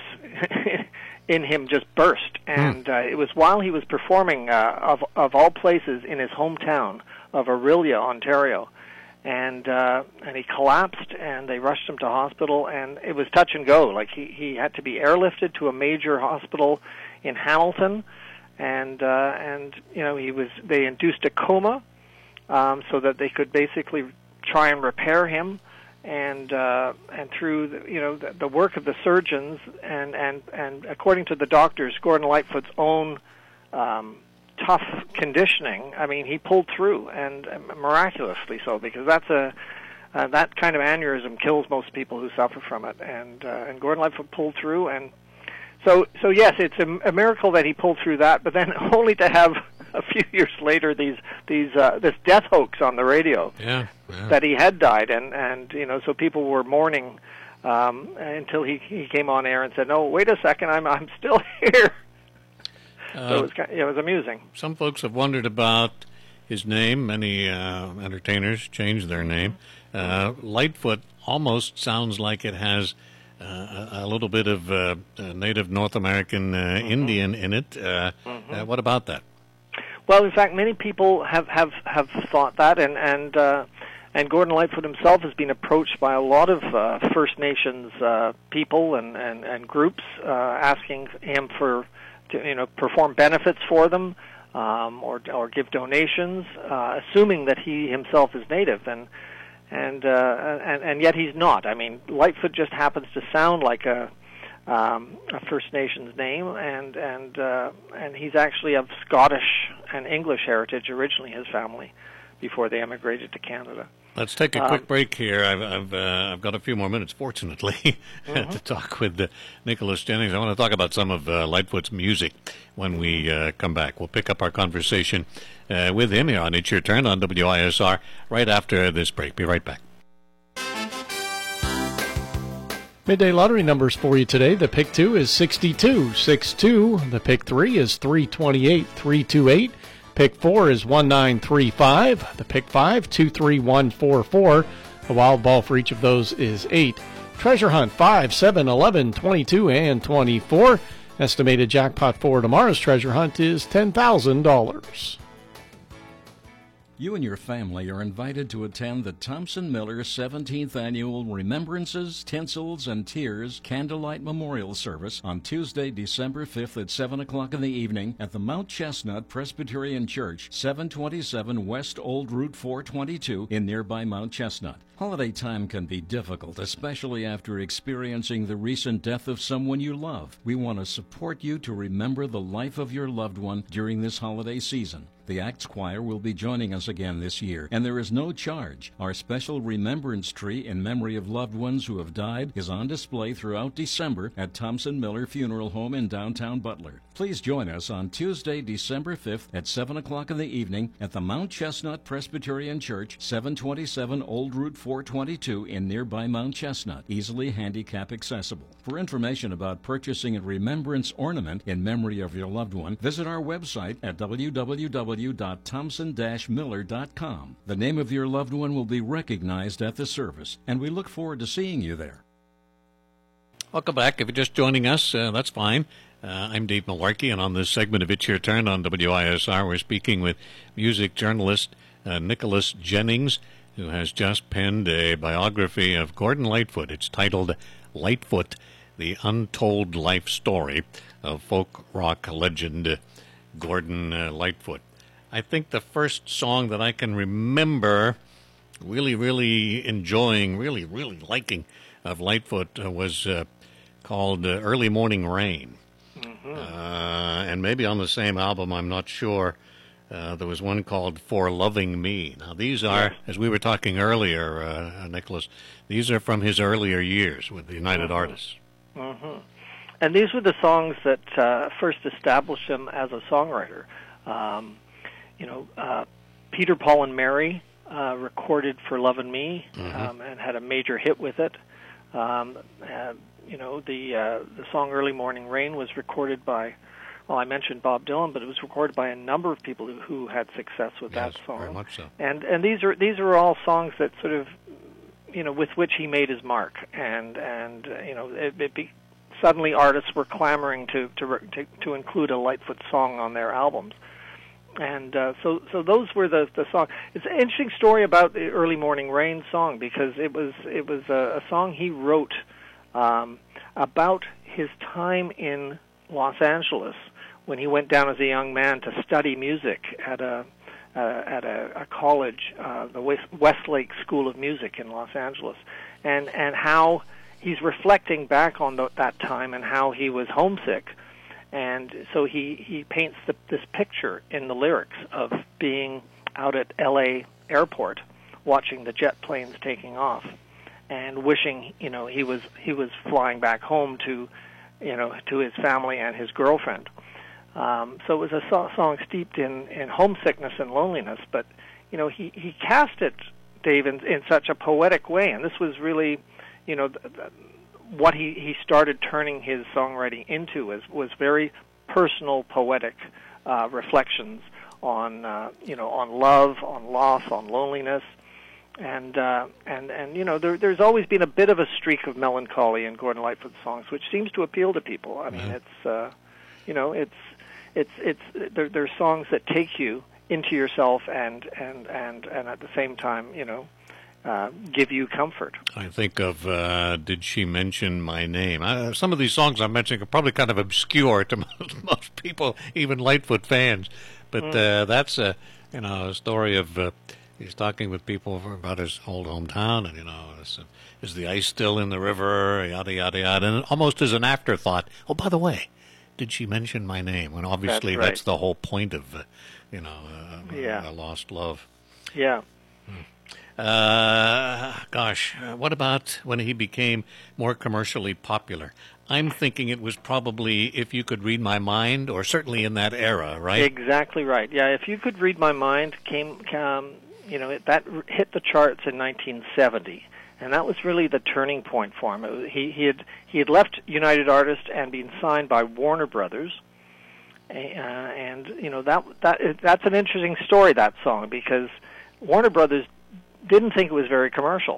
in him just burst, and uh, it was while he was performing, uh, of of all places, in his hometown of Orillia, Ontario, and uh, and he collapsed, and they rushed him to hospital, and it was touch and go. Like he he had to be airlifted to a major hospital in Hamilton, and uh, and you know he was they induced a coma, um, so that they could basically try and repair him. And uh, and through the, you know the, the work of the surgeons and, and, and according to the doctors, Gordon Lightfoot's own um, tough conditioning, I mean, he pulled through, and uh, miraculously so, because that's a uh, that kind of aneurysm kills most people who suffer from it, and uh, and Gordon Lightfoot pulled through, and so so yes, it's a, a miracle that he pulled through that, but then only to have a few years later these these uh, this death hoax on the radio. Yeah. Yeah. That he had died, and, and you know, so people were mourning um, until he he came on air and said, "No, wait a second, I'm I'm still here." Uh, so it was kind of, it was amusing. Some folks have wondered about his name. Many uh, entertainers change their name. Uh, Lightfoot almost sounds like it has uh, a, a little bit of uh, native North American uh, mm-hmm. Indian in it. Uh, mm-hmm. uh, what about that? Well, in fact, many people have, have, have thought that, and and uh, and Gordon Lightfoot himself has been approached by a lot of uh, First Nations uh, people and, and, and groups uh, asking him for to you know perform benefits for them um, or or give donations, uh, assuming that he himself is native, and and, uh, and and yet he's not. I mean, Lightfoot just happens to sound like a Um, a First Nations name, and and uh, and he's actually of Scottish and English heritage originally, his family, before they emigrated to Canada. Let's take a quick um, break here. I've I've, uh, I've got a few more minutes, fortunately, mm-hmm. to talk with uh, Nicholas Jennings. I want to talk about some of uh, Lightfoot's music when we uh, come back. We'll pick up our conversation uh, with him here on It's Your Turn on W I S R right after this break. Be right back. Midday lottery numbers for you today. The pick two is sixty-two sixty-two. The pick three is three twenty-eight three twenty-eight. Pick four is one nine three five. The pick five, two three one four four. The wild ball for each of those is eight. Treasure hunt five, seven, eleven, twenty-two, and twenty-four. Estimated jackpot for tomorrow's treasure hunt is ten thousand dollars. You and your family are invited to attend the Thompson Miller seventeenth Annual Remembrances, Tinsels, and Tears Candlelight Memorial Service on Tuesday, December fifth at seven o'clock in the evening at the Mount Chestnut Presbyterian Church, seven twenty-seven West Old Route four twenty-two in nearby Mount Chestnut. Holiday time can be difficult, especially after experiencing the recent death of someone you love. We want to support you to remember the life of your loved one during this holiday season. The Acts Choir will be joining us again this year, and there is no charge. Our special remembrance tree in memory of loved ones who have died is on display throughout December at Thompson Miller Funeral Home in downtown Butler. Please join us on Tuesday, December fifth at seven o'clock in the evening at the Mount Chestnut Presbyterian Church, seven twenty-seven Old Route four twenty-two in nearby Mount Chestnut, easily handicap accessible. For information about purchasing a remembrance ornament in memory of your loved one, visit our website at w w w dot thompson dash miller dot com. The name of your loved one will be recognized at the service, and we look forward to seeing you there. Welcome back. If you're just joining us, uh, that's fine. Uh, I'm Dave Malarkey, and on this segment of It's Your Turn on W I S R, we're speaking with music journalist uh, Nicholas Jennings, who has just penned a biography of Gordon Lightfoot. It's titled Lightfoot, The Untold Life Story of Folk Rock Legend Gordon uh, Lightfoot. I think the first song that I can remember really, really enjoying, really, really liking of Lightfoot uh, was uh, called uh, Early Morning Rain. Mm-hmm. Uh, and maybe on the same album, I'm not sure, uh, there was one called For Loving Me. Now, these are, yes. as we were talking earlier, uh, Nicholas, these are from his earlier years with the United mm-hmm. Artists. Mm-hmm. And these were the songs that uh, first established him as a songwriter. Um, you know, uh, Peter, Paul, and Mary uh, recorded For Lovin' Me mm-hmm. um, and had a major hit with it. Um, uh, you know, the uh, the song Early Morning Rain was recorded by, well, I mentioned Bob Dylan, but it was recorded by a number of people who, who had success with yes, that song. Very much so. And and these are these are all songs that sort of, you know, with which he made his mark. And and uh, you know, it, it be, suddenly artists were clamoring to to to, to include a Lightfoot song on their albums. And uh, so, so those were the the songs. It's an interesting story about the Early Morning Rain song because it was it was a, a song he wrote um, about his time in Los Angeles when he went down as a young man to study music at a uh, at a, a college, uh, the West, Westlake School of Music in Los Angeles, and and how he's reflecting back on the, that time and how he was homesick. And so he, he paints the, this picture in the lyrics of being out at L A airport watching the jet planes taking off and wishing, you know, he was he was flying back home to, you know, to his family and his girlfriend. Um, so it was a so- song steeped in, in homesickness and loneliness, but, you know, he, he cast it, Dave, in, in such a poetic way, and this was really, you know, th- th- what he, he started turning his songwriting into was, was very personal, poetic uh, reflections on uh, you know on love, on loss, on loneliness, and uh, and and you know there, there's always been a bit of a streak of melancholy in Gordon Lightfoot's songs, which seems to appeal to people. I mean, mm-hmm. it's uh, you know it's it's it's there, there's songs that take you into yourself and and and and at the same time, you know. Uh, give you comfort. I think of uh, Did She Mention My Name? Uh, some of these songs I'm mentioning are probably kind of obscure to most, most people, even Lightfoot fans. But mm. uh, that's a you know a story of uh, he's talking with people about his old hometown, and you know is, is the ice still in the river? Yada yada yada, and almost as an afterthought. Oh, by the way, did she mention my name? When obviously that's, right. that's the whole point of uh, you know uh, yeah. a lost love. Yeah. Hmm. Uh, gosh, uh, what about when he became more commercially popular? I'm thinking it was probably If You Could Read My Mind, or certainly in that era, right? Exactly right. Yeah, If You Could Read My Mind came, um, you know, it, that hit the charts in nineteen seventy, and that was really the turning point for him. It was, he he had he had left United Artists and been signed by Warner Brothers, uh, and you know that that that's an interesting story, that song, because Warner Brothers didn't think it was very commercial,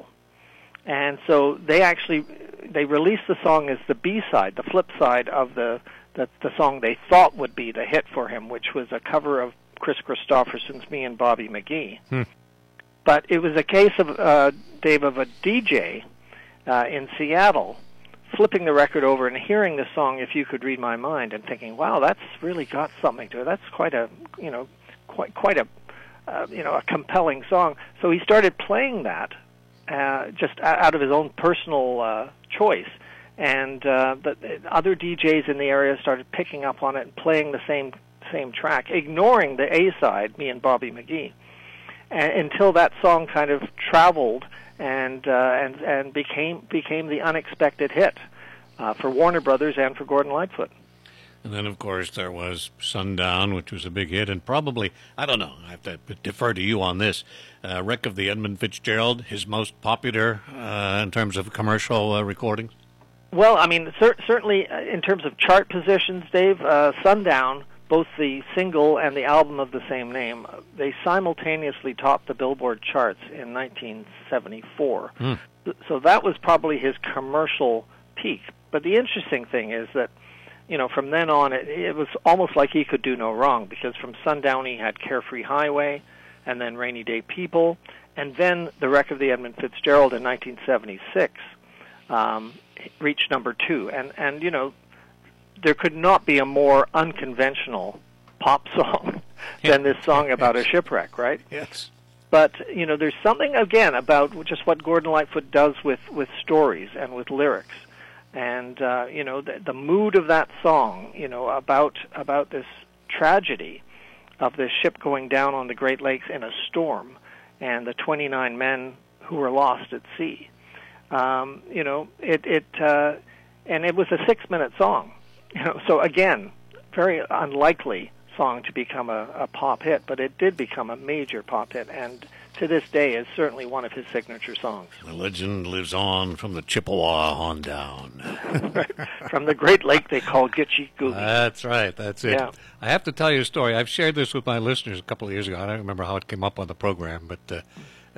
and so they actually they released the song as the B-side, the flip side of the, the the song they thought would be the hit for him, which was a cover of Chris Christopherson's "Me and Bobby McGee." Hmm. But it was a case of uh, Dave of a D J uh, in Seattle flipping the record over and hearing the song "If You Could Read My Mind" and thinking, "Wow, that's really got something to it. That's quite a you know quite quite a Uh, you know, a compelling song." So he started playing that uh, just out of his own personal uh, choice, and uh, the, the other D Js in the area started picking up on it and playing the same same track, ignoring the A side, "Me and Bobby McGee," and, until that song kind of traveled and uh, and and became became the unexpected hit uh, for Warner Brothers and for Gordon Lightfoot. And then, of course, there was Sundown, which was a big hit, and probably, I don't know, I have to defer to you on this, uh, Wreck of the Edmund Fitzgerald, his most popular uh, in terms of commercial uh, recordings? Well, I mean, cer- certainly uh, in terms of chart positions, Dave, uh, Sundown, both the single and the album of the same name, they simultaneously topped the Billboard charts in nineteen seventy-four. Mm. So that was probably his commercial peak. But the interesting thing is that you know, from then on, it, it was almost like he could do no wrong, because from Sundown he had Carefree Highway, and then Rainy Day People, and then The Wreck of the Edmund Fitzgerald in nineteen seventy-six um, reached number two. And, and, you know, there could not be a more unconventional pop song than this song about a shipwreck, right? Yes. But, you know, there's something, again, about just what Gordon Lightfoot does with, with stories and with lyrics. And, uh, you know, the, the mood of that song, you know, about about this tragedy of this ship going down on the Great Lakes in a storm and the twenty-nine men who were lost at sea. Um, you know, it, it uh, and it was a six-minute song. You know, so, again, very unlikely song to become a, a pop hit, but it did become a major pop hit, and to this day is certainly one of his signature songs. The legend lives on from the Chippewa on down. From the Great Lake they call Gitche Gumee. That's right, that's it. Yeah. I have to tell you a story. I've shared this with my listeners a couple of years ago. I don't remember how it came up on the program, but uh,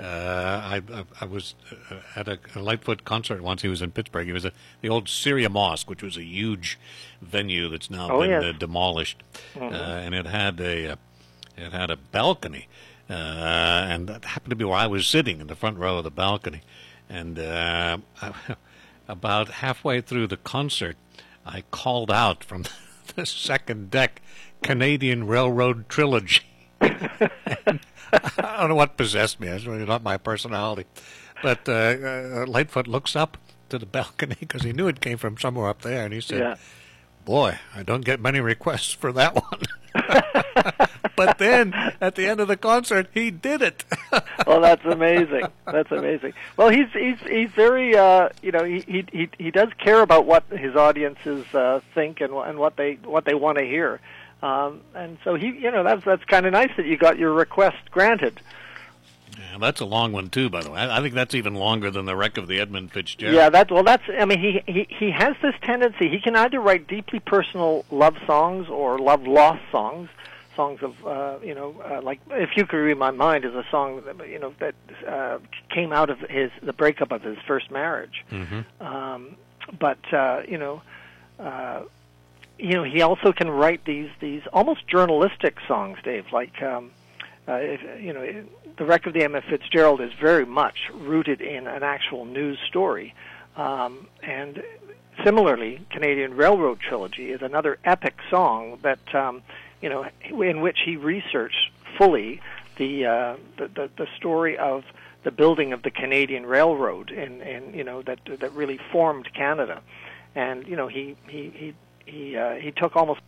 uh, I, I, I was uh, at a, a Lightfoot concert once. He was in Pittsburgh. He was at the old Syria Mosque, which was a huge venue that's now oh, been yes. uh, demolished, mm-hmm. uh, and it had a uh, it had a balcony. Uh, and that happened to be where I was sitting in the front row of the balcony. And uh, I, about halfway through the concert, I called out from the second deck, "Canadian Railroad Trilogy." And I don't know what possessed me. It's really not my personality. But uh, uh, Lightfoot looks up to the balcony because he knew it came from somewhere up there, and he said, yeah. "Boy, I don't get many requests for that one." But then, at the end of the concert, he did it. Well, that's amazing. That's amazing. Well, he's he's he's very uh, you know he, he he he does care about what his audiences uh, think and and what they what they want to hear, um, and so he you know that's that's kind of nice that you got your request granted. Yeah, that's a long one too, by the way. I, I think that's even longer than The Wreck of the Edmund Fitzgerald. Yeah, that well, that's I mean he he he has this tendency. He can either write deeply personal love songs or love lost songs. songs of uh, you know uh, like "If You Could Read My Mind" is a song that, you know that uh, came out of his the breakup of his first marriage. Mm-hmm. Um, but uh, you know. Uh, You know, he also can write these these almost journalistic songs, Dave. Like, um, uh, if, you know, the Wreck of the Emma Fitzgerald is very much rooted in an actual news story. Um, and similarly, Canadian Railroad Trilogy is another epic song that, um, you know, in which he researched fully the, uh, the, the the story of the building of the Canadian Railroad, and and you know that that really formed Canada. And you know, he he he. He uh, he took almost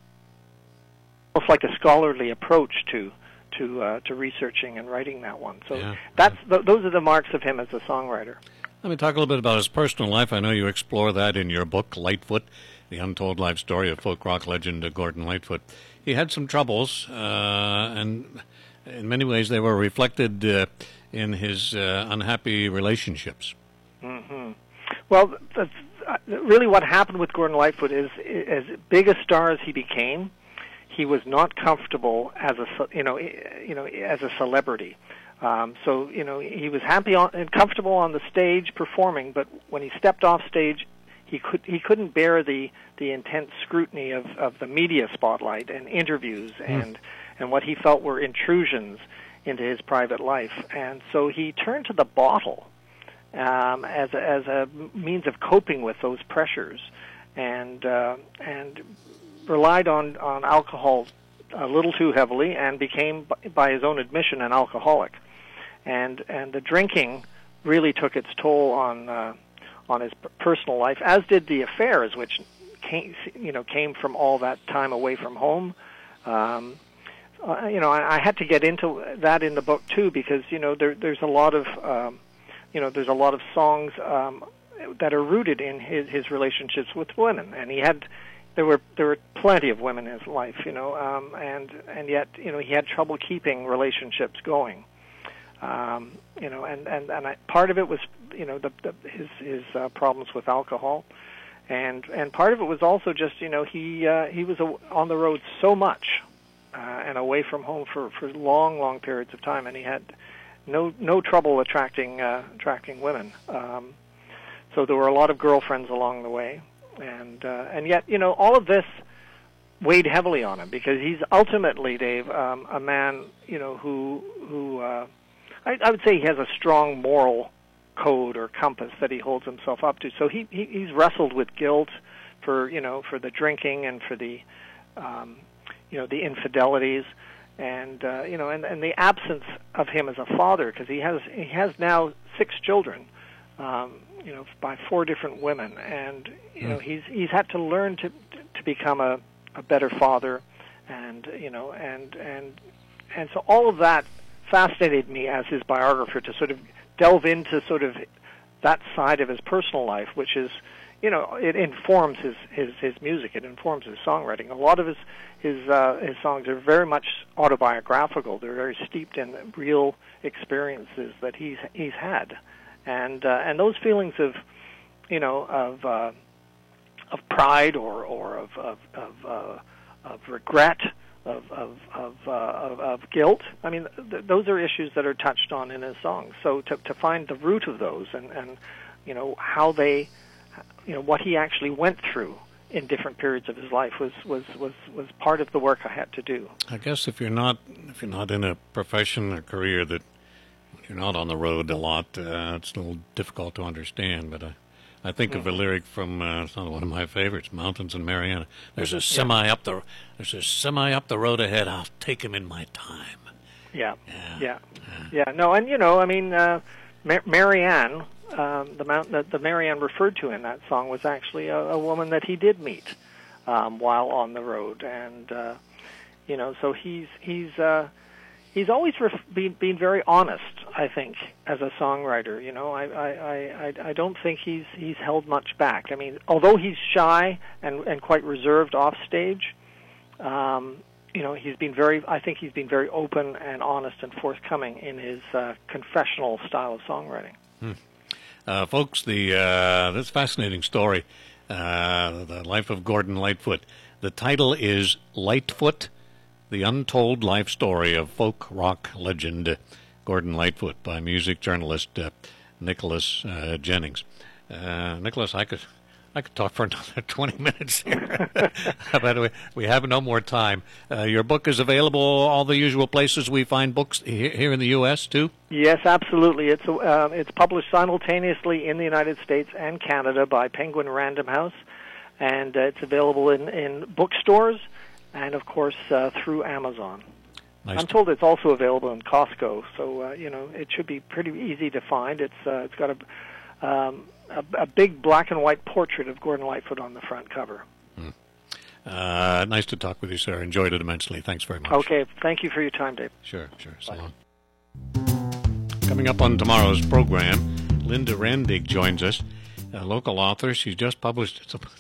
almost like a scholarly approach to to uh, to researching and writing that one. So yeah. that's th- those are the marks of him as a songwriter. Let me talk a little bit about his personal life. I know you explore that in your book, Lightfoot, The Untold Life Story of Folk Rock Legend Gordon Lightfoot. He had some troubles, uh, and in many ways they were reflected uh, in his uh, unhappy relationships. Mm-hmm. Well, that's Uh, really what happened with Gordon Lightfoot is, as big a star as he became, he was not comfortable as a you know you know as a celebrity. Um, so you know he was happy on, and comfortable on the stage performing, but when he stepped off stage, he could he couldn't bear the the intense scrutiny of, of the media spotlight and interviews mm. and and what he felt were intrusions into his private life, and so he turned to the bottle. Um, as a, as a means of coping with those pressures, and uh, and relied on, on alcohol a little too heavily, and became, by his own admission, an alcoholic. And and the drinking really took its toll on uh, on his personal life, as did the affairs, which came you know came from all that time away from home. Um, uh, you know, I, I had to get into that in the book too, because you know there there's a lot of um, You know, there's a lot of songs um, that are rooted in his, his relationships with women, and he had, there were there were plenty of women in his life, you know, um, and and yet you know he had trouble keeping relationships going, um, you know, and and and I, part of it was you know the, the his his uh, problems with alcohol, and and part of it was also just you know he uh, he was a, on the road so much, uh, and away from home for for long long periods of time, and he had no no trouble attracting uh, attracting women. Um, so there were a lot of girlfriends along the way, and uh, and yet you know all of this weighed heavily on him, because he's ultimately, Dave, um, a man you know who who uh, I, I would say he has a strong moral code or compass that he holds himself up to. So he, he he's wrestled with guilt for you know for the drinking and for the um, you know the infidelities. And uh, you know, and, and the absence of him as a father, because he has he has now six children, um, you know, by four different women, and you mm. know he's he's had to learn to to become a, a better father, and you know, and and and so all of that fascinated me as his biographer, to sort of delve into sort of that side of his personal life, which is, you know, it informs his, his, his music. It informs his songwriting. A lot of his his uh, his songs are very much autobiographical. They're very steeped in real experiences that he's he's had, and uh, and those feelings of, you know, of uh, of pride or or of of of, uh, of regret, of of of, uh, of of guilt. I mean, th- those are issues that are touched on in his songs. So to to find the root of those, and and you know how they. You know what he actually went through in different periods of his life was, was, was, was part of the work I had to do. I guess if you're not if you're not in a profession or career that you're not on the road a lot, uh, it's a little difficult to understand. But I, I think mm-hmm. of a lyric from uh, it's not one of my favorites, "Mountains in Mariana." There's a semi yeah. up the there's a semi up the road ahead. I'll take him in my time. Yeah, yeah, yeah, yeah. yeah. No, and you know, I mean, uh, Mar- Marianne. Um, the mountain that the Marianne referred to in that song was actually a, a woman that he did meet um, while on the road, and uh, you know, so he's he's uh, he's always ref- been been very honest, I think, as a songwriter. You know, I I, I, I don't think he's he's held much back. I mean, although he's shy and and quite reserved off stage, um, you know, he's been very. I think he's been very open and honest and forthcoming in his uh, confessional style of songwriting. Hmm. Uh, folks, the uh, this fascinating story, uh, the life of Gordon Lightfoot. The title is Lightfoot, The Untold Life Story of Folk Rock Legend Gordon Lightfoot by music journalist uh, Nicholas uh, Jennings. Uh, Nicholas, I could I could talk for another twenty minutes here. By the way, we have no more time. Uh, your book is available all the usual places we find books here in the U S too? Yes, absolutely. It's uh, it's published simultaneously in the United States and Canada by Penguin Random House, and uh, it's available in, in bookstores and, of course, uh, through Amazon. Nice. I'm told it's also available in Costco, so uh, you know it should be pretty easy to find. It's uh, it's got a um, A, a big black and white portrait of Gordon Lightfoot on the front cover. Mm. Uh, nice to talk with you, sir. Enjoyed it immensely. Thanks very much. Okay. Thank you for your time, Dave. Sure, sure. So Bye. long. Coming up on tomorrow's program, Linda Randig joins us, a local author. She's just published